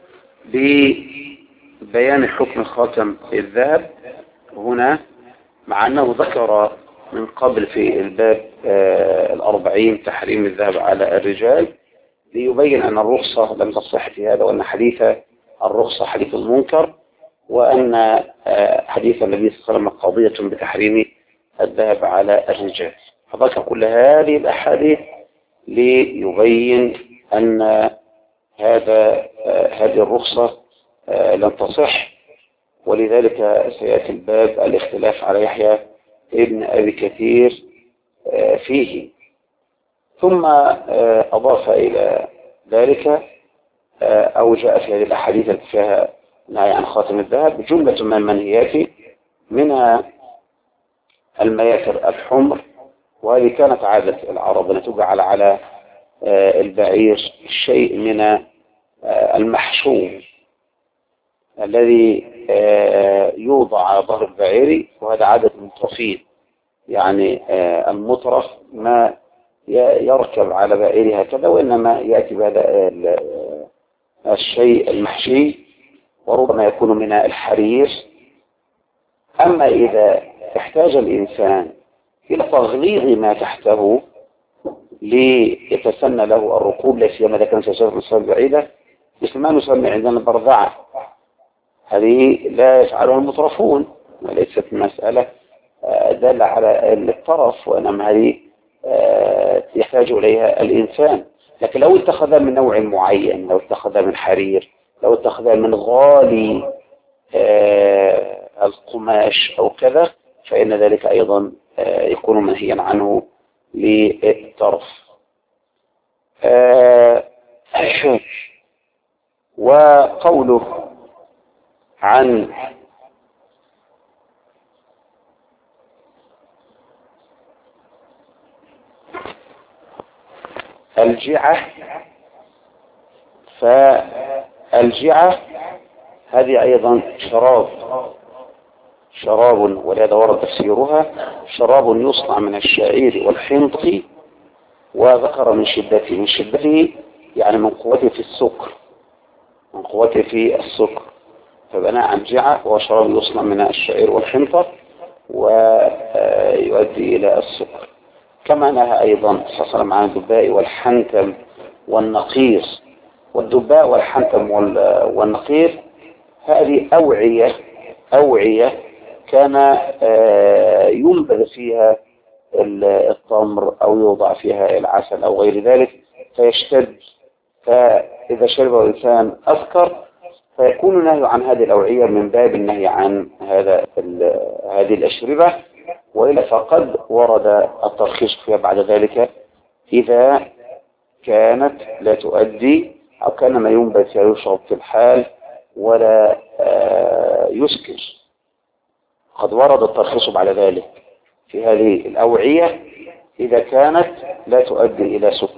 ببيان حكم خاتم الذهب هنا، مع أنه ذكر من قبل في الباب 40 تحريم الذهب على الرجال، ليبين أن الرخصة لم تصح في هذا، وأن حديث الرخصة حديث منكر، وأن حديث النبي صلى الله عليه وسلم قضية بتحريم الذهب على الرجال. فذكر كل هذه الأحاديث ليبين أن هذه الرخصة لم تصح، ولذلك سيأتي الباب الاختلاف على يحيى ابن أبي كثير فيه. ثم أضاف إلى ذلك أو جاء في هذه الأحاديث التي فيها نهي عن خاتم الذهب جملة من المنهيات، منها المياسر الحمر، وهذه كانت عادة العرب أن تجعل على البعير شيء من المحشو الذي يوضع على ظهر البعير، وهذا عادة المترفين، يعني المترف ما يركب على بعيره هكذا، وإنما يأتي بهذا الشيء المحشي، وربما يكون من الحرير. أما إذا احتاج الإنسان إلى تغليظ ما تحته ليتسنى له الركوب، لا سيما إذا كان سيسافر مسافة بعيدة، مثل ما نسمي عندنا البرذعة، هذه لا يفعلها المترفون، وليست مسألة دالة على الطرف، وإنما هذه يحتاج إليها الإنسان. لكن لو اتخذ من نوع معين، لو اتخذ من حرير، لو اتخذ من غالي القماش أو كذا، فإن ذلك أيضا يكون منهيا عنه للطرف. وقوله عن الجعة، فالجعة هذه أيضا شراب، ولهذا ورد تفسيرها شراب يصنع من الشعير والحنطة، وذكر من شدته يعني من قوته في السكر، من قوته في السكر، فبناء عن جعة هو شراب يصنع من الشعير والحنطة ويؤدي إلى السكر. كما نهى أيضا صلى الله عليه وسلم عن الدباء والحنتم والنقير. والدباء والحنتم والنقير هذه أوعية كان ينبذ فيها التمر أو يوضع فيها العسل أو غير ذلك فيشتد، فإذا شرب الإنسان أسكر، فيكون النهي عن هذه الأوعية من باب النهي عن هذه الأشربة. وإلا فقد ورد الترخيص فيها بعد ذلك إذا كانت لا تؤدي، أو كان ما ينبت يشرب في الحال ولا يسكر، قد ورد الترخيص بعد ذلك في هذه الأوعية إذا كانت لا تؤدي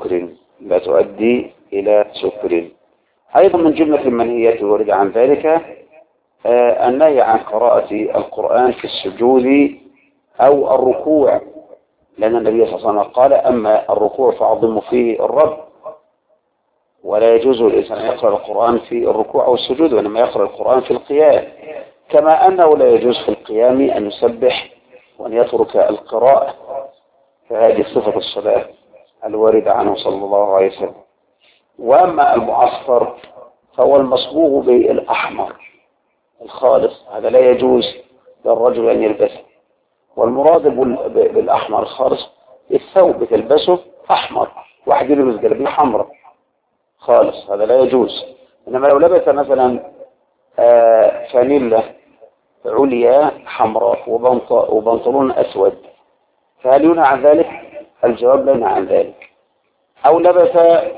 إلى سكر. أيضا من جملة المنهيات الواردة عن ذلك النهي عن قراءة القرآن في السجود أو الركوع، لأن النبي صلى الله عليه وسلم قال: أما الركوع فعظموا فيه الرب، ولا يجوز الإنسان أن يقرأ القرآن في الركوع أو السجود، وإنما يقرأ القرآن في القيام، كما أنه لا يجوز في القيام أن يسبح وأن يترك القراءة، فهذه صفة الصلاة الواردة عنه صلى الله عليه وسلم. وأما المعصفر فهو المصبوغ بالأحمر الخالص، هذا لا يجوز للرجل أن يلبسه. والمراد بالأحمر الخالص الثوب تلبسه أحمر، واحد يلبس جلابية حمراء خالص هذا لا يجوز. إنما لو لبس مثلا فانيلا عليا حمراء وبنطلون أسود فهل ينهى عن ذلك؟ الجواب لا ينهى عن ذلك. أو لبس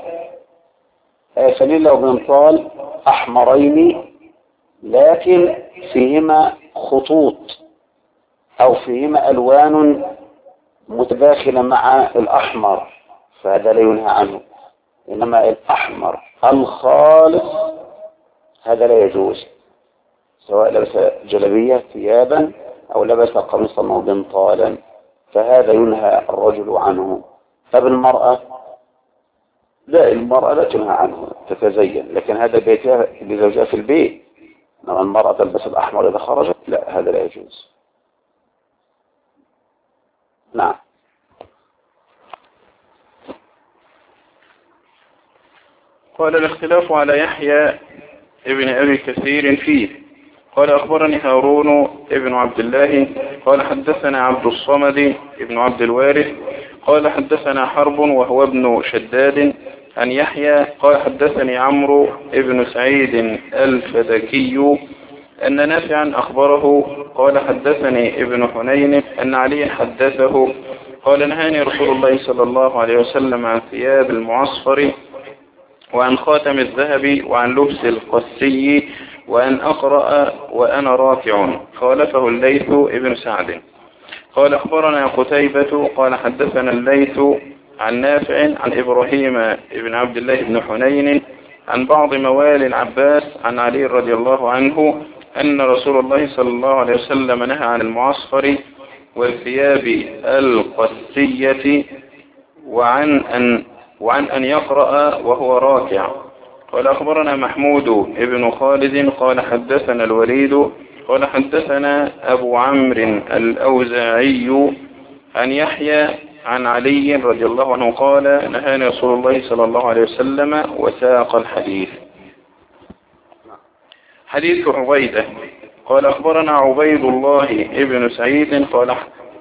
فانيلا وبنطال أحمرين لكن فيهما خطوط أو فيهما ألوان متداخلة مع الأحمر فهذا لا ينهى عنه. إنما الأحمر الخالص هذا لا يجوز، سواء لبس جلبية ثيابا أو لبس قميصا أو بنطالا فهذا ينهى الرجل عنه. فبالمرأة لا، المرأة لا تنهى عنه تتزين، لكن هذا بيتها لزوجها في البيت. إنما المرأة تلبس الأحمر إذا خرجت لا، هذا لا يجوز. نعم. قال الاختلاف على يحيى ابن أبي كثير فيه. قال أخبرني هارون ابن عبد الله قال حدثنا عبد الصمد ابن عبد الوارث قال حدثنا حرب وهو ابن شداد عن يحيى قال حدثني عمرو ابن سعيد الفدكي أن نافعا أخبره قال حدثني ابن حنين أن علي حدثه قال نهاني رسول الله صلى الله عليه وسلم عن ثياب المعصفر وعن خاتم الذهب وعن لبس القسي وأن أقرأ وأنا راكع. خالفه الليث ابن سعد. قال أخبرنا قتيبة قال حدثنا الليث عن نافع عن إبراهيم ابن عبد الله بن حنين عن بعض موالي العباس عن علي رضي الله عنه أن رسول الله صلى الله عليه وسلم نهى عن المعصفر والثياب القسية وعن أن يقرأ وهو راكع. قال أخبرنا محمود ابن خالد قال حدثنا الوليد قال حدثنا أبو عمرو الأوزاعي عن يحيى عن علي رضي الله عنه قال نهاني رسول الله صلى الله عليه وسلم وساق الحديث. حديث عبيدة قال أخبرنا عبيد الله ابن سعيد قال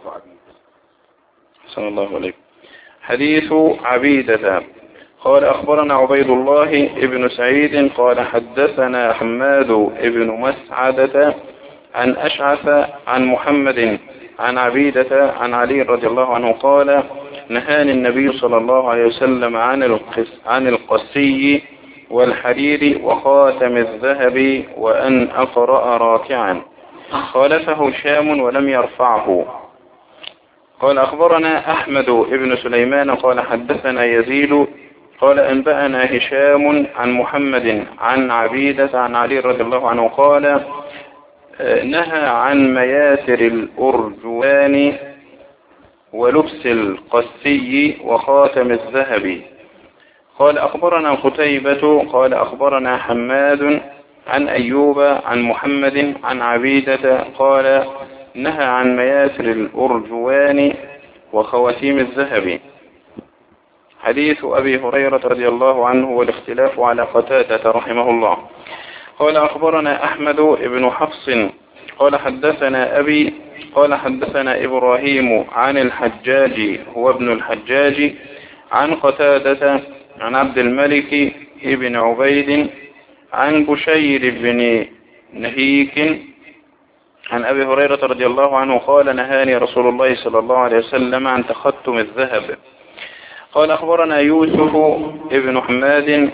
صلى الله عليه حديث عبيدة قال أخبرنا عبيد الله ابن سعيد قال حدثنا حماد ابن مسعدة عن أشعث عن محمد عن عبيدة عن علي رضي الله عنه قال نهاني النبي صلى الله عليه وسلم عن القسي والحرير وخاتم الذهب وأن أقرأ راكعا. خالفه هشام ولم يرفعه. قال أخبرنا أحمد ابن سليمان قال حدثنا يزيد قال أنبأنا هشام عن محمد عن عبيدة عن علي رضي الله عنه قال نهى عن مياسر الأرجوان ولبس القسي وخاتم الذهب. قال أخبرنا قتيبة قال أخبرنا حماد عن أيوب عن محمد عن عبيدة قال نهى عن مياسر الأرجوان وخواتيم الذهب. حديث أبي هريرة رضي الله عنه والاختلاف على قتادة رحمه الله. قال أخبرنا أحمد بن حفص قال حدثنا أبي قال حدثنا إبراهيم عن الحجاج هو ابن الحجاج عن قتادة عن عبد الملك ابن عبيد عن بشير بن نهيك عن أبي هريرة رضي الله عنه قال نهاني رسول الله صلى الله عليه وسلم عن تختم الذهب. قال أخبرنا يوسف ابن حماد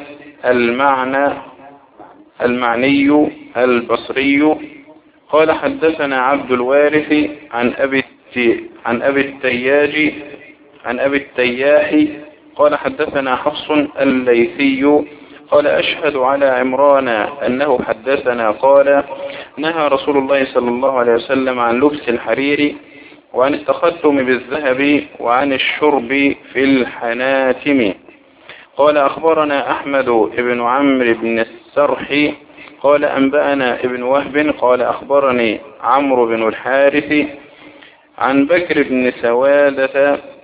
المعني البصري قال حدثنا عبد الوارث عن أبي التياح قال حدثنا حفص الليثي قال أشهد على عمران أنه حدثنا قال نهى رسول الله صلى الله عليه وسلم عن لبس الحرير وعن التختم بالذهب وعن الشرب في الحناتم. قال أخبرنا أحمد بن عمرو بن السرح قال أنبأنا ابن وهب قال أخبرني عمرو بن الحارث عن بكر بن سوادة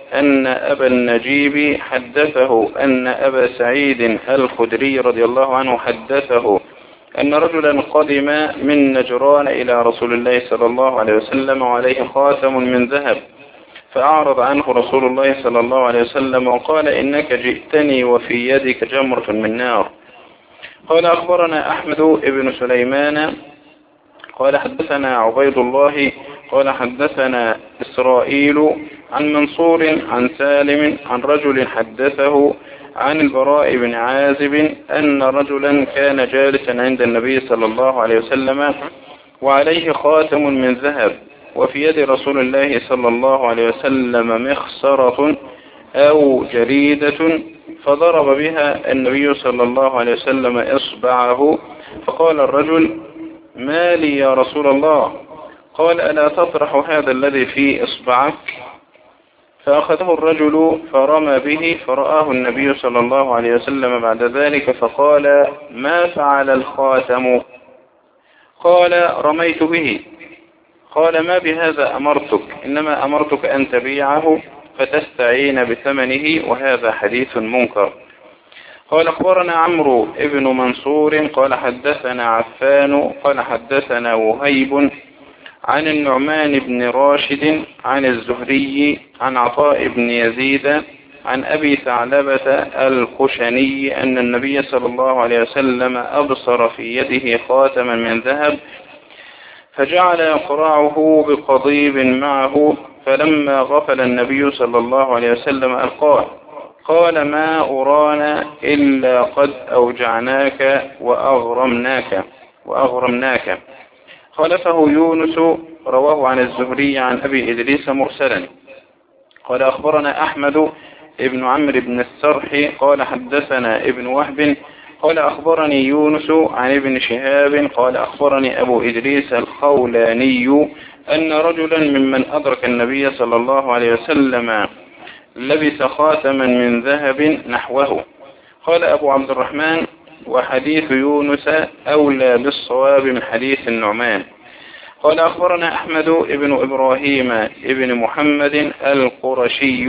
أن أبا النجيب حدثه أن أبا سعيد الخدري رضي الله عنه حدثه أن رجلا قدم من نجران إلى رسول الله صلى الله عليه وسلم وعليه خاتم من ذهب، فأعرض عنه رسول الله صلى الله عليه وسلم وقال إنك جئتني وفي يدك جمرة من نار. قال أخبرنا أحمد بن سليمان قال حدثنا عبيد الله قال حدثنا إسرائيل عن منصور عن سالم عن رجل حدثه عن البراء بن عازب أن رجلا كان جالسا عند النبي صلى الله عليه وسلم وعليه خاتم من ذهب، وفي يد رسول الله صلى الله عليه وسلم مخصرة أو جريدة، فضرب بها النبي صلى الله عليه وسلم إصبعه، فقال الرجل: ما لي يا رسول الله؟ قال: ألا تطرح هذا الذي في إصبعك؟ فأخذه الرجل فرمى به، فرآه النبي صلى الله عليه وسلم بعد ذلك فقال: ما فعل الخاتم؟ قال: رميت به. قال: ما بهذا أمرتك، إنما أمرتك أن تبيعه فتستعين بثمنه، وهذا حديث منكر. قال أخبرنا عمرو ابن منصور قال حدثنا عفان قال حدثنا وهيب عن النعمان بن راشد عن الزهري عن عطاء بن يزيد عن أبي ثعلبة الخشني أن النبي صلى الله عليه وسلم أبصر في يده خاتما من ذهب، فجعل يقرعه بقضيب معه، فلما غفل النبي صلى الله عليه وسلم ألقاه. قال: ما أرانا إلا قد أوجعناك وأغرمناك. خالفه يونس رواه عن الزهري عن أبي إدريس مرسلا. قال أخبرنا أحمد ابن عمرو بن السرح قال حدثنا ابن وهب قال أخبرني يونس عن ابن شهاب قال أخبرني أبو إدريس الخولاني أن رجلا ممن أدرك النبي صلى الله عليه وسلم لبس خاتما من ذهب نحوه. قال أبو عبد الرحمن: وحديث يونس أولى بالصواب من حديث النعمان. قال أخبرنا أحمد ابن إبراهيم ابن محمد القرشي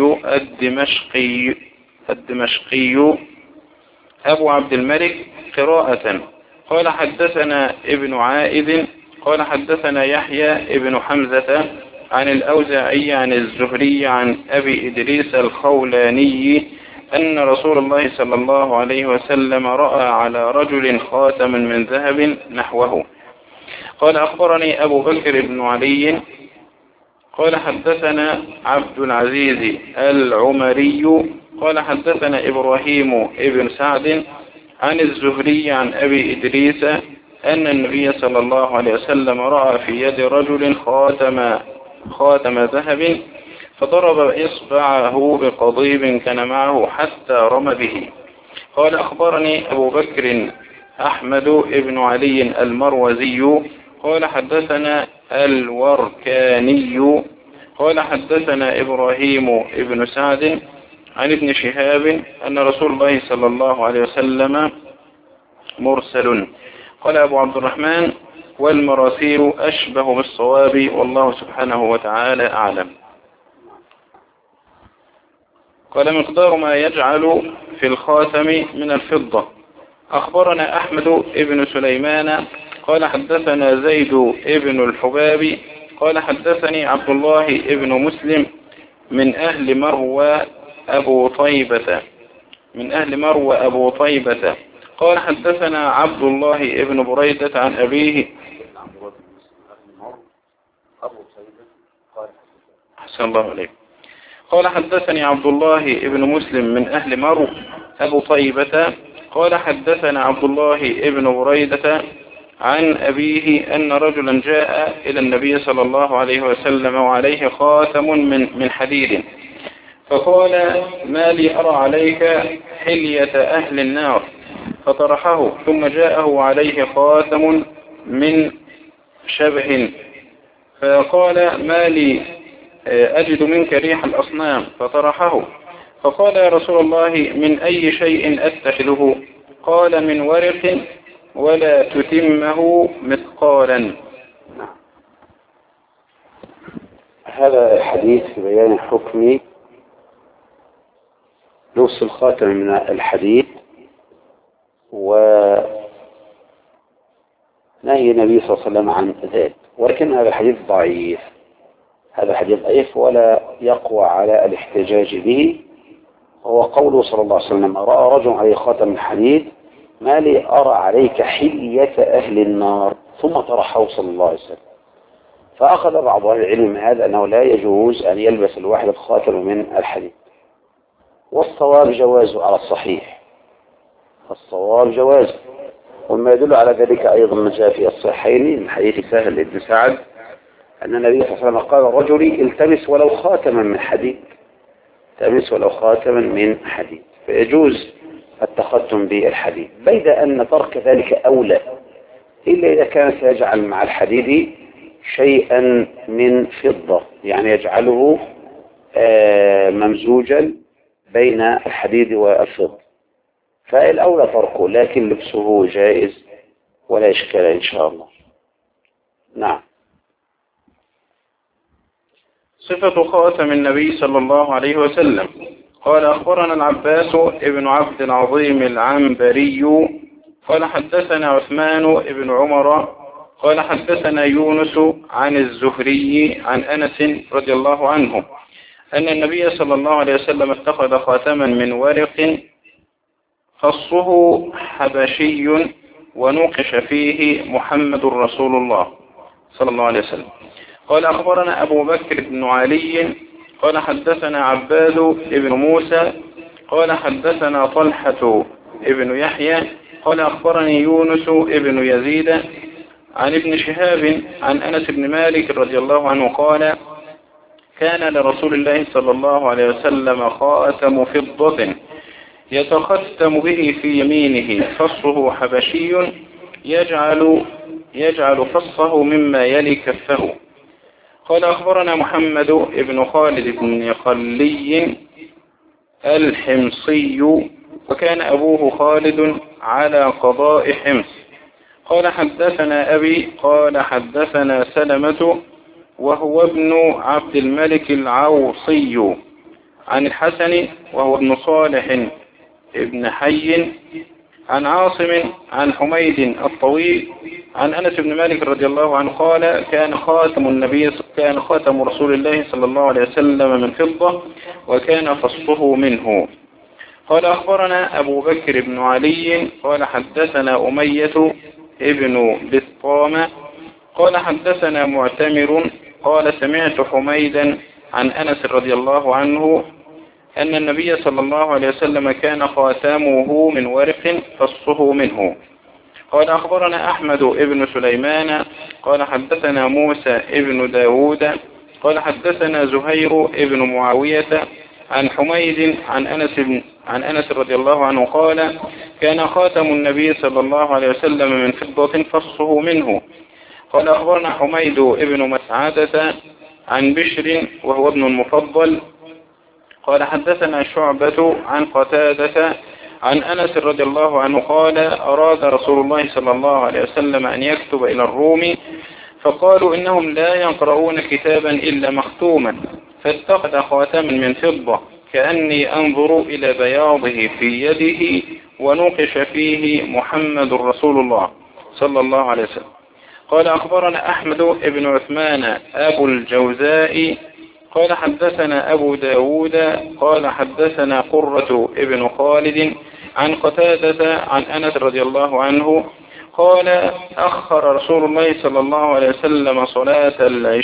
الدمشقي أبو عبد الملك قراءة. قال حدثنا ابن عائذ قال حدثنا يحيى ابن حمزة عن الأوزاعي عن الزهري عن أبي إدريس الخولاني أن رسول الله صلى الله عليه وسلم رأى على رجل خاتما من ذهب نحوه. قال أخبرني أبو بكر بن علي قال حدثنا عبد العزيز العمري قال حدثنا إبراهيم ابن سعد عن الزهري عن أبي إدريس أن النبي صلى الله عليه وسلم رأى في يد رجل خاتم ذهب، فضرب إصبعه بقضيب كان معه حتى رمى به. قال أخبرني أبو بكر أحمد ابن علي المروزي قال حدثنا الوركاني قال حدثنا إبراهيم ابن سعد عن ابن شهاب أن رسول الله صلى الله عليه وسلم مرسل. قال أبو عبد الرحمن: والمراسيل أشبه بالصواب، والله سبحانه وتعالى أعلم. قال مقدار ما يجعل في الخاتم من الفضة. أخبرنا أحمد ابن سليمان قال حدثنا زيد ابن الحباب قال حدثني عبد الله ابن مسلم من أهل مروى أبو طيبة قال حدثنا عبد الله ابن بريدة عن أبيه أحسن الله عليك. قال حدثني عبد الله ابن مسلم من أهل مرو أبو طيبة قال حدثنا عبد الله ابن بريدة عن أبيه أن رجلا جاء إلى النبي صلى الله عليه وسلم وعليه خاتم من حديد، فقال: ما لي أرى عليك حلية أهل النار، فطرحه. ثم جاءه عليه خاتم من شبه، فقال: ما لي أجد منك ريح الأصنام، فطرحه. فقال: يا رسول الله من أي شيء أتخذه؟ قال: من ورق ولا تتمه مثقالا. هذا حديث في بيان حكم لبس الخاتم من الحديد ونهي النبي صلى الله عليه وسلم عن ذلك، ولكن هذا الحديث ضعيف، هذا الحديث ضعيف ولا يقوى على الاحتجاج به. هو قوله صلى الله عليه وسلم: رأى رجل عليه خاتم من حديد ما لي أرى عليك حلية أهل النار، ثم طرحه صلى الله عليه وسلم. فأخذ بعض أهل العلم هذا أنه لا يجوز أن يلبس الواحد الخاتم من الحديد، والصواب جوازه على الصحيح، الصواب جوازه. وما يدل على ذلك أيضا ما جاء في الصحيحين من حديث سهل بن سعد أن النبي صلى الله عليه وسلم قال: الرجل التمس ولو خاتما من حديد، التمس ولو خاتما من حديد. فيجوز التختم بالحديد، بيد أن ترك ذلك أولى، إلا إذا كان سيجعل مع الحديد شيئا من فضة، يعني يجعله ممزوجا بين الحديد والفضة، فالأولى تركه، لكن لبسه جائز ولا إشكال إن شاء الله. نعم. صفة خاتم النبي صلى الله عليه وسلم. قال: أخبرنا العباس ابن عبد العظيم العنبري قال: حدثنا عثمان ابن عمر قال: حدثنا يونس عن الزهري عن أنس رضي الله عنه أن النبي صلى الله عليه وسلم اتخذ خاتما من ورق خصه حبشي ونوقش فيه محمد رسول الله صلى الله عليه وسلم. قال: أخبرنا أبو بكر بن علي قال: حدثنا عباد بن موسى قال: حدثنا طلحة ابن يحيى قال: أخبرني يونس ابن يزيد عن ابن شهاب عن أنس بن مالك رضي الله عنه قال: كان لرسول الله صلى الله عليه وسلم خاتم فضة يتختم به في يمينه، فصه حبشي يجعل فصه مما يلي كفه. قال: أخبرنا محمد بن خالد بن خلي الحمصي وكان أبوه خالد على قضاء حمص. قال: حدثنا أبي قال: حدثنا سلمة وهو ابن عبد الملك العوصي عن الحسن وهو ابن صالح ابن حي عن عاصم عن حميد الطويل عن أنس بن مالك رضي الله عنه قال: كان خاتم رسول الله صلى الله عليه وسلم من فضة وكان فصه منه. قال: أخبرنا أبو بكر بن علي قال: حدثنا أمية ابن بسطام قال: حدثنا معتمر قال: سمعت حميدا عن أنس رضي الله عنه أن النبي صلى الله عليه وسلم كان خاتمه من ورق فصه منه. قال: أخبرنا أحمد ابن سليمان قال: حدثنا موسى ابن داود قال: حدثنا زهير ابن معاوية عن حميد عن أنس رضي الله عنه قال: كان خاتم النبي صلى الله عليه وسلم من فضة فصه منه. قال: أخبرنا حميد ابن مسعدة عن بشر وهو ابن المفضل قال: حدثنا شعبة عن قتادة عن أنس رضي الله عنه قال: أراد رسول الله صلى الله عليه وسلم أن يكتب إلى الروم، فقالوا إنهم لا يقرؤون كتابا إلا مختوما، فاتخذ خاتما من فضة كأني أنظر إلى بياضه في يده ونوقش فيه محمد رسول الله صلى الله عليه وسلم. قال: أخبرنا أحمد بن عثمان أبو الجوزاء قال: حدثنا أبو داود قال: حدثنا قرة ابن خالد عن قتادة عن أنس رضي الله عنه قال: أخر رسول الله صلى الله عليه وسلم صلاة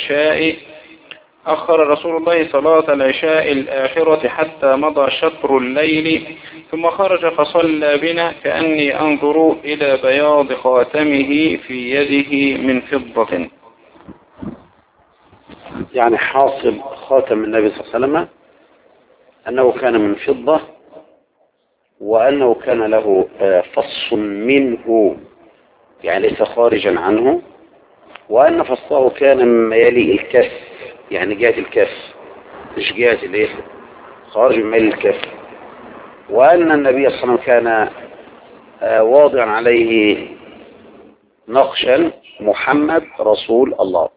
العشاء الآخرة حتى مضى شطر الليل، ثم خرج فصلى بنا كأني أنظر إلى بياض خاتمه في يده من فضة. يعني حاصل خاتم النبي صلى الله عليه وسلم أنه كان من فضة، وأنه كان له فص منه، يعني ليس خارجا عنه، وأن فصه كان مما يلي الكف، يعني جهة الكف مش جهة الايه خارج من الكف، وأن النبي صلى الله عليه وسلم كان واضعا عليه نقشا: محمد رسول الله.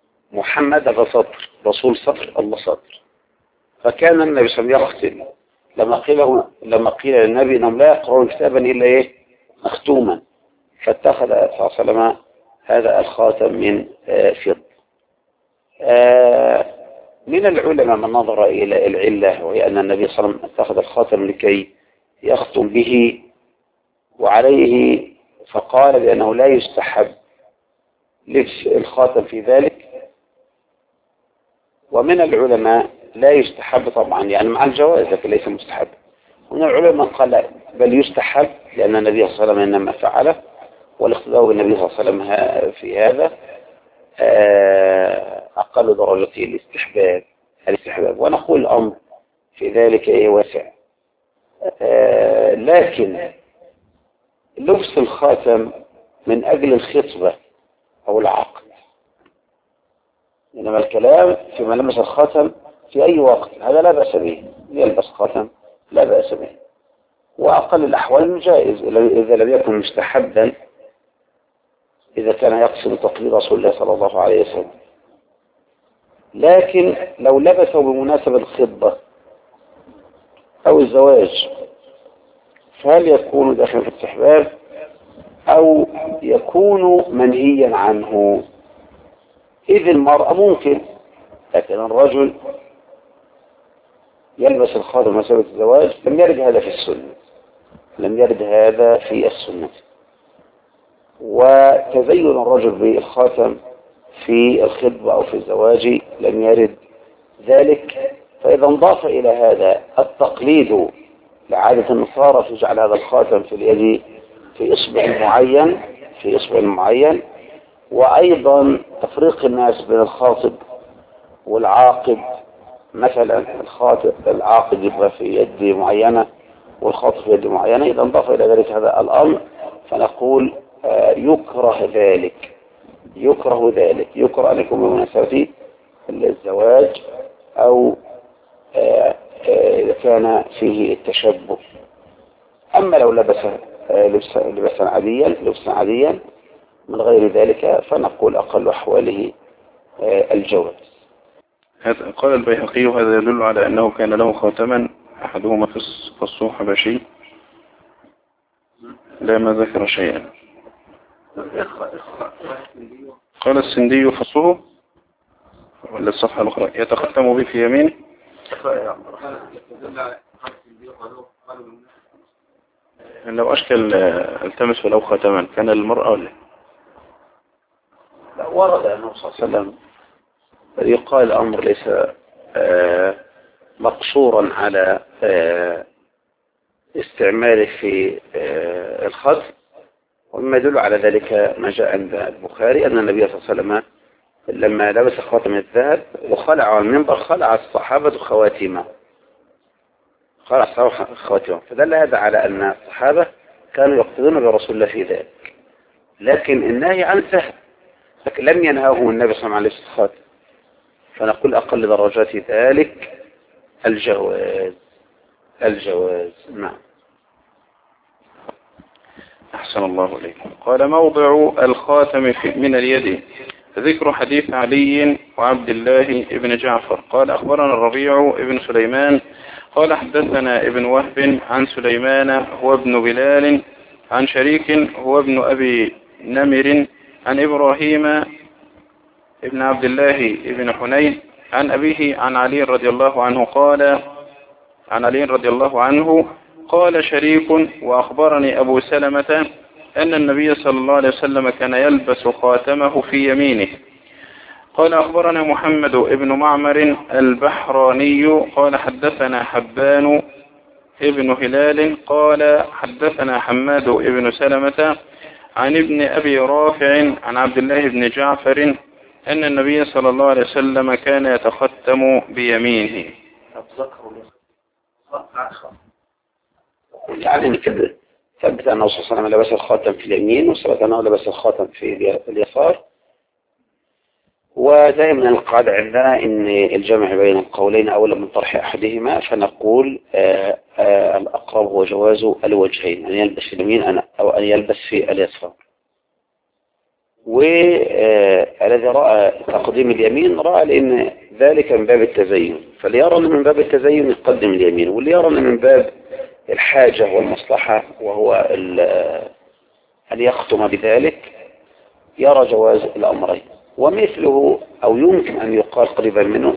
محمد هذا سطر، رسول سطر، الله سطر. فكان النبي صلى الله عليه وسلم يختم لما قيل للنبي انهم لا يقرؤون كتابا الا ايه مختوما، فاتخذ صلى الله عليه وسلم هذا الخاتم من فضة. من العلماء من نظر الى العلة، وهي ان النبي صلى الله عليه وسلم اتخذ الخاتم لكي يختم به وعليه، فقال بانه لا يستحب لبس الخاتم في ذلك. ومن العلماء لا يستحب طبعا، يعني مع الجواز لكن ليس مستحب. ومن العلماء قال لا بل يستحب، لأن النبي صلى الله عليه وسلم إنما فعله، والاقتداء بالنبي صلى الله عليه وسلم في هذا أقل درجته الاستحباب. ونقول الأمر في ذلك واسع. لكن لبس الخاتم من أجل الخطبة أو العقد، إنما الكلام في ملمس الخاتم في أي وقت هذا لا بأس به، يلبس خاتم لا بأس به، وأقل الأحوال جائز إذا لم يكن مستحبا، إذا كان يقصد تقليد رسول الله صلى الله عليه وسلم. لكن لو لبسه بمناسبة الخطبة أو الزواج فهل يكون داخل في الاستحباب أو يكون منهيا عنه؟ إذ المرأة ممكن، لكن الرجل يلبس الخاتم بمناسبة الزواج لم يرد هذا في السنة، لم يرد هذا في السنة. وتزين الرجل بالخاتم في الخطبة أو في الزواج لم يرد ذلك. فإذا انضاف إلى هذا التقليد لعادة النصارى في جعل هذا الخاتم في اليد في إصبع معين، وأيضا تفريق الناس بين الخاطب والعاقد، مثلا العاقد يبقى في يد معينة والخاطب في يد معينة، إذا انضاف إلى ذلك هذا الأمر فنقول يكره أن يكون بمناسبة الزواج أو إذا كان فيه التشبه. أما لو لبس لبسا عاديا من غير ذلك فنقول أقل أحواله الجواز. قال البيهقي هذا يدل على أنه كان له خاتما أحدهما فصه حبشي لا ما ذكر شيئا. قال السندي فصه ولا الصفحة الأخرى يتختم به في يمينه. لو أشكل التمس ولو خاتما كان المرأة ولا لا؟ ورد أنه صلى الله عليه وسلم يقال الأمر ليس مقصورا على استعماله في الخط. ومما يدل على ذلك ما جاء عند البخاري أن النبي صلى الله عليه وسلم لما لبس خاتم الذهب وخلع على المنبر خلع الصحابة خواتيمه، فدل هذا على أن الصحابة كانوا يقتدون برسول الله في ذلك. لكن النهي عن سهل، لكن لم ينهاهم النبي صلى الله عليه وسلم عن الخاتم، فنقول أقل درجات ذلك الجواز. نعم. أحسن الله إليكم. قال موضع الخاتم من اليد. ذكر حديث علي وعبد الله بن جعفر قال أخبرنا الربيع بن سليمان قال حدثنا ابن وهب عن سليمان هو ابن بلال عن شريك هو ابن أبي نمر عن إبراهيم ابن عبد الله بن حنين عن أبيه عن علي رضي الله عنه قال شريك وأخبرني أبو سلمة أن النبي صلى الله عليه وسلم كان يلبس خاتمه في يمينه. قال أخبرنا محمد ابن معمر البحراني قال حدثنا حبان ابن هلال قال حدثنا حماد ابن سلمة عن ابن أبي رافع عن عبد الله بن جعفر أن النبي صلى الله عليه وسلم كان يتختم بيمينه. يعني كده ثبت أنه صلى الله عليه وسلم لبس الخاتم في اليمين، وثبت أنه لبس الخاتم في اليسار. ودائما القاعدة عندنا إن الجمع بين القولين أولا من طرح أحدهما، فنقول الأقرب هو جواز الوجهين، أن يلبس في اليمين أو أن يلبس في اليسار. والذي رأى تقديم اليمين رأى لأن ذلك من باب التزين، فاللي يرى أن من باب التزين يقدم اليمين، واللي يرى أن من باب الحاجة والمصلحة وهو أن يختم بذلك يرى جواز الأمرين. ومثله أو يمكن أن يقال قريبا منه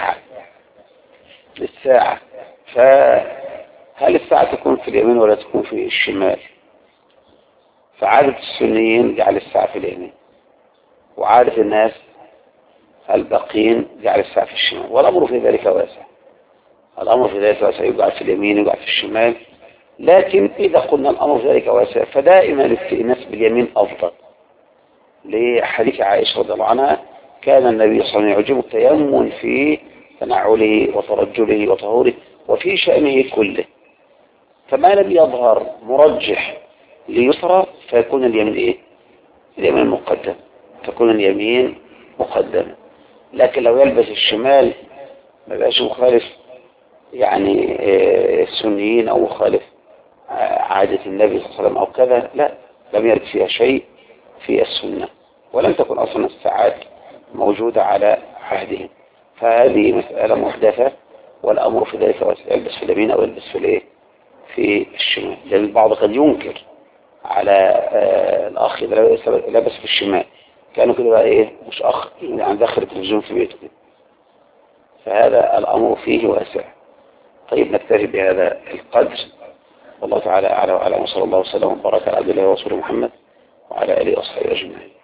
الساعة. فهل الساعة تكون في اليمين ولا تكون في الشمال؟ فعادة السنيين جعل الساعة في اليمين، وعادة الناس الباقين جعل الساعة في الشمال، والأمر في ذلك واسع. الأمر في ذلك واسع، يقع في اليمين يقع في الشمال. لكن إذا قلنا الأمر في ذلك واسع فدائما الاستئناس باليمين أفضل، لحديث عائشة رضي الله عنها كان النبي صلى الله عليه وسلم يعجبه التيمم في تنعله وترجله وطهوره وفي شأنه كله، فما لم يظهر مرجح ليسرى فيكون اليمين إيه؟ اليمين مقدم، تكون اليمين مقدمة. لكن لو يلبس الشمال ما بقاش مخالف يعني السنيين أو مخالف عادة النبي صلى الله عليه وسلم أو كذا، لا، لم يرد فيها شيء في السنة، ولم تكن أصلا الساعات موجودة على عهدهم. فهذه مسألة محدثة، والأمر في ذلك يلبس في اليمين أو يلبس في الإيه؟ في الشمال. لأن البعض قد ينكر على الأخ إذا لبس في الشمال كانوا كده بقى إيه؟ مش أخ يعني داخل التلفزيون في بيته كده. فهذا الأمر فيه واسع. طيب نكتفي بهذا القدر، والله تعالى أعلى وأعلم، وصلى الله وسلم وبارك على عبد الله ورسوله محمد وعلى آله وصحبه أجمعين.